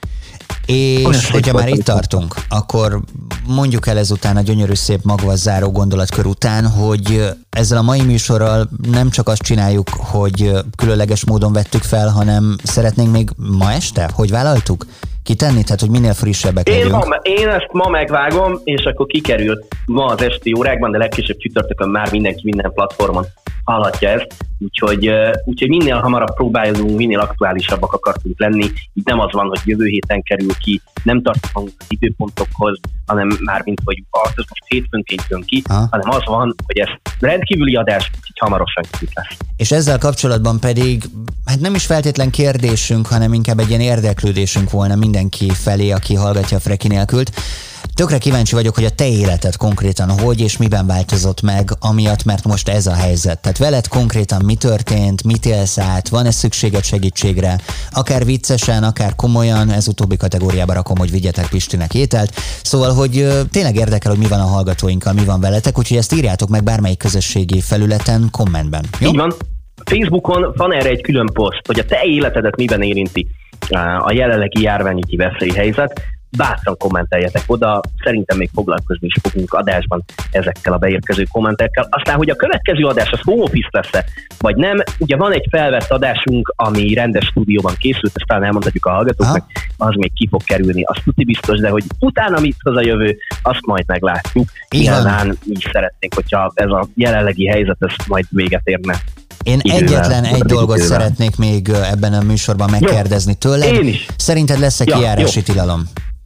És hogyha már itt tartunk, akkor mondjuk el ezután a gyönyörű szép magvas záró gondolatkör után, hogy ezzel a mai műsorral nem csak azt csináljuk, hogy különleges módon vettük fel, hanem szeretnénk még ma este, hogy vállaltuk? Kitenni? Tehát, hogy minél frissebbek én, legyünk. ma, én ezt ma megvágom, és akkor kikerül ma az esti órákban, de legkésőbb csütörtökön már mindenki minden platformon hallhatja ezt. Úgyhogy, úgyhogy minél hamarabb próbálunk, minél aktuálisabbak akartunk lenni. Így nem az van, hogy jövő héten kerül ki, nem tartunk magunkat az időpontokhoz, hanem már mint, hogy az most hétfőnként jön ki, ha. hanem az van, hogy ez rendkívüli adás, úgyhogy hamarosan kicsit lesz. És ezzel kapcsolatban pedig, hát nem is feltétlen kérdésünk, hanem inkább egy ilyen érdeklődésünk volna mindenki felé, aki hallgatja a Freki nélkült. Tökre kíváncsi vagyok, hogy a te életed konkrétan hogy és miben változott meg, amiatt, mert most ez a helyzet. Tehát veled konkrétan mi történt, mit élsz át, van-e szükséged segítségre, akár viccesen, akár komolyan, ez utóbbi kategóriába rakom, hogy vigyetek Pistinek ételt. Szóval, hogy ö, tényleg érdekel, hogy mi van a hallgatóinkkal, mi van veletek, úgyhogy ezt írjátok meg bármelyik közösségi felületen, kommentben. Jó? Így van. Facebookon van erre egy külön poszt, hogy a te életedet miben érinti a jelenlegi járványügyi veszélyhelyzet. Bátran kommenteljetek oda, szerintem még foglalkozni is fogunk adásban ezekkel a beérkező kommentekkel. Aztán, hogy a következő adás az home office lesz-e, vagy nem, ugye van egy felvett adásunk, ami rendes stúdióban készült, ezt talán elmondhatjuk a hallgatóknak, az még ki fog kerülni, az tuti biztos, de hogy utána mit hoz a jövő, azt majd meglátjuk. Nyilván mi is szeretnénk, hogyha ez a jelenlegi helyzet ez majd véget érne. Én idővel, egyetlen egy dolgot idővel. szeretnék még ebben a műsorban megkérdezni jó, tőled. Én is. Szerinted lesz-e ja, kijárási jó. tilalom?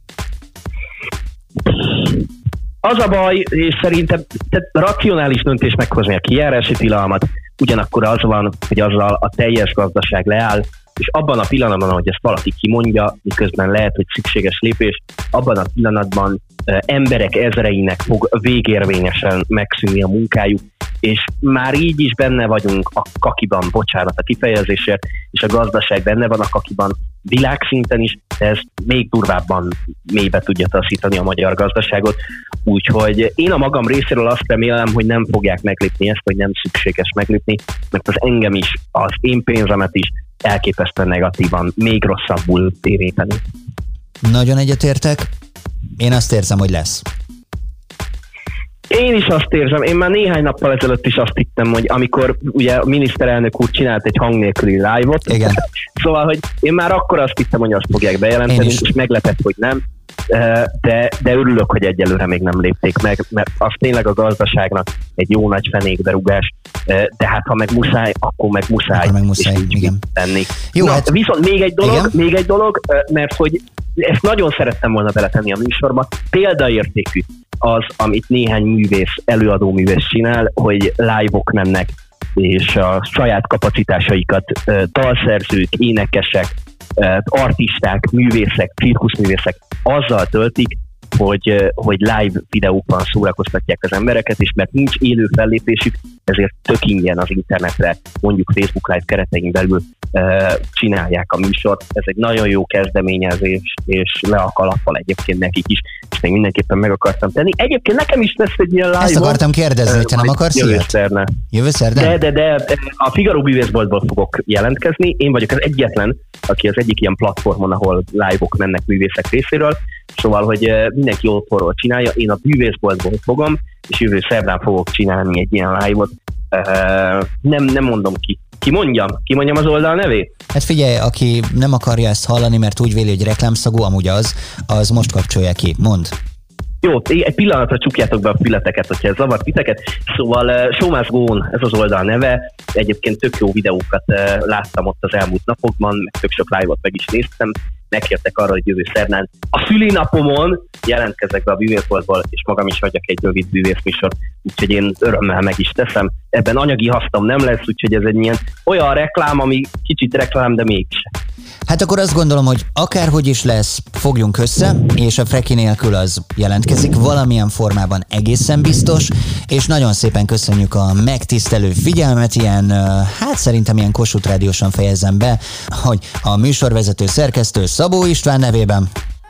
Az a baj, és szerintem tehát racionális döntés meghozni a kijárási tilalmat, ugyanakkor az van, hogy azzal a teljes gazdaság leáll, és abban a pillanatban, hogy ezt valaki kimondja, miközben lehet, hogy szükséges lépés, abban a pillanatban emberek ezreinek fog végérvényesen megszűnni a munkájuk, és már így is benne vagyunk a kakiban, bocsánat a kifejezésért, és a gazdaság benne van a kakiban világszinten is, de ez még durvábban mélybe tudja taszítani a magyar gazdaságot. Úgyhogy én a magam részéről azt remélem, hogy nem fogják meglépni ezt, vagy nem szükséges meglépni, mert az engem is, az én pénzemet is elképesztően negatívan, még rosszabbul érinteni. Nagyon egyetértek. Én azt érzem, hogy lesz. Én is azt érzem, én már néhány nappal ezelőtt is azt hittem, hogy amikor ugye a miniszterelnök úr csinált egy hang nélküli live-ot, igen. Szóval, hogy én már akkor azt hittem, hogy azt fogják bejelenteni, és meglepett, hogy nem, de, de örülök, hogy egyelőre még nem lépték meg, mert az tényleg a gazdaságnak egy jó nagy fenékberúgás, de hát ha meg muszáj, akkor meg muszáj, akkor meg muszáj és igen. tenni. Jó, Na, hát... Viszont még egy dolog, igen? még egy dolog, mert hogy ezt nagyon szerettem volna beletenni a műsorba, példaértékű az, amit néhány művész, előadó művész csinál, hogy live-ok mennek, és a saját kapacitásaikat dalszerzők, énekesek, artisták, művészek, cirkuszművészek azzal töltik, hogy, hogy live videókban szórakoztatják az embereket, és mert nincs élő fellépésük, ezért tök ingyen az internetre, mondjuk Facebook Live keretein belül uh, csinálják a műsort. Ez egy nagyon jó kezdeményezés, és le a kalappal egyébként nekik is, és még mindenképpen meg akartam tenni. Egyébként nekem is lesz egy ilyen live. Ezt akartam kérdezni, hogy te nem akarsz jövő ilyet? szerne. Jövő szerdán? De, de, de a Figaro művészboltból fogok jelentkezni. Én vagyok az egyetlen, aki az egyik ilyen platformon, ahol live-ok mennek művészek részéről. Szóval, hogy mindenki otthonról csinálja, én a művészboltból fogom, és jövő szerdán fogok csinálni egy ilyen live-ot. Uh, nem, nem mondom ki. Ki mondjam? Ki mondjam az oldal nevét? Hát figyelj, aki nem akarja ezt hallani, mert úgy véli, hogy reklámszagú, amúgy az, az most kapcsolja ki. Mondd. Jó, egy pillanatra csukjátok be a fületeket, hogyha ez zavart titeket. Szóval uh, Show Must Go On, ez az oldal neve. Egyébként tök jó videókat uh, láttam ott az elmúlt napokban, meg tök sok live-ot meg is néztem. Megkértek arra, hogy jövő szerdán a szülinapomon jelentkezek be a bűvészboltból, és magam is hagyjak egy rövid bűvészműsort, úgyhogy én örömmel meg is teszem. Ebben anyagi hasznom nem lesz, úgyhogy ez egy ilyen olyan reklám, ami kicsit reklám, de mégse. Hát akkor azt gondolom, hogy akárhogy is lesz, fogjunk össze, és a Freki nélkül az jelentkezik valamilyen formában egészen biztos, és nagyon szépen köszönjük a megtisztelő figyelmet, ilyen, hát szerintem ilyen Kossuth Rádiósan fejezem be, hogy a műsorvezető szerkesztő Szabó István nevében.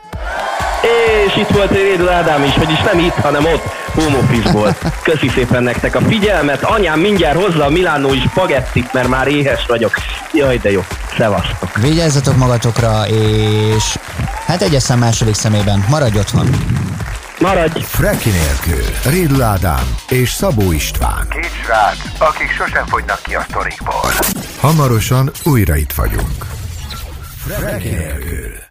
És itt volt Rédl Ádám is, vagyis nem itt, hanem ott, home office-ból. Köszi szépen nektek a figyelmet, anyám mindjárt hozza a milánói spagettit, mert már éhes vagyok. Jaj, de jó, szevasztok. Vigyázzatok magatokra, és hát egyes szám második szemében maradj otthon. Maradj! Freki nélkül, Rédl Ádám és Szabó István. Két srác, akik sosem fogynak ki a sztorikból. Hamarosan újra itt vagyunk. Freki nélkül.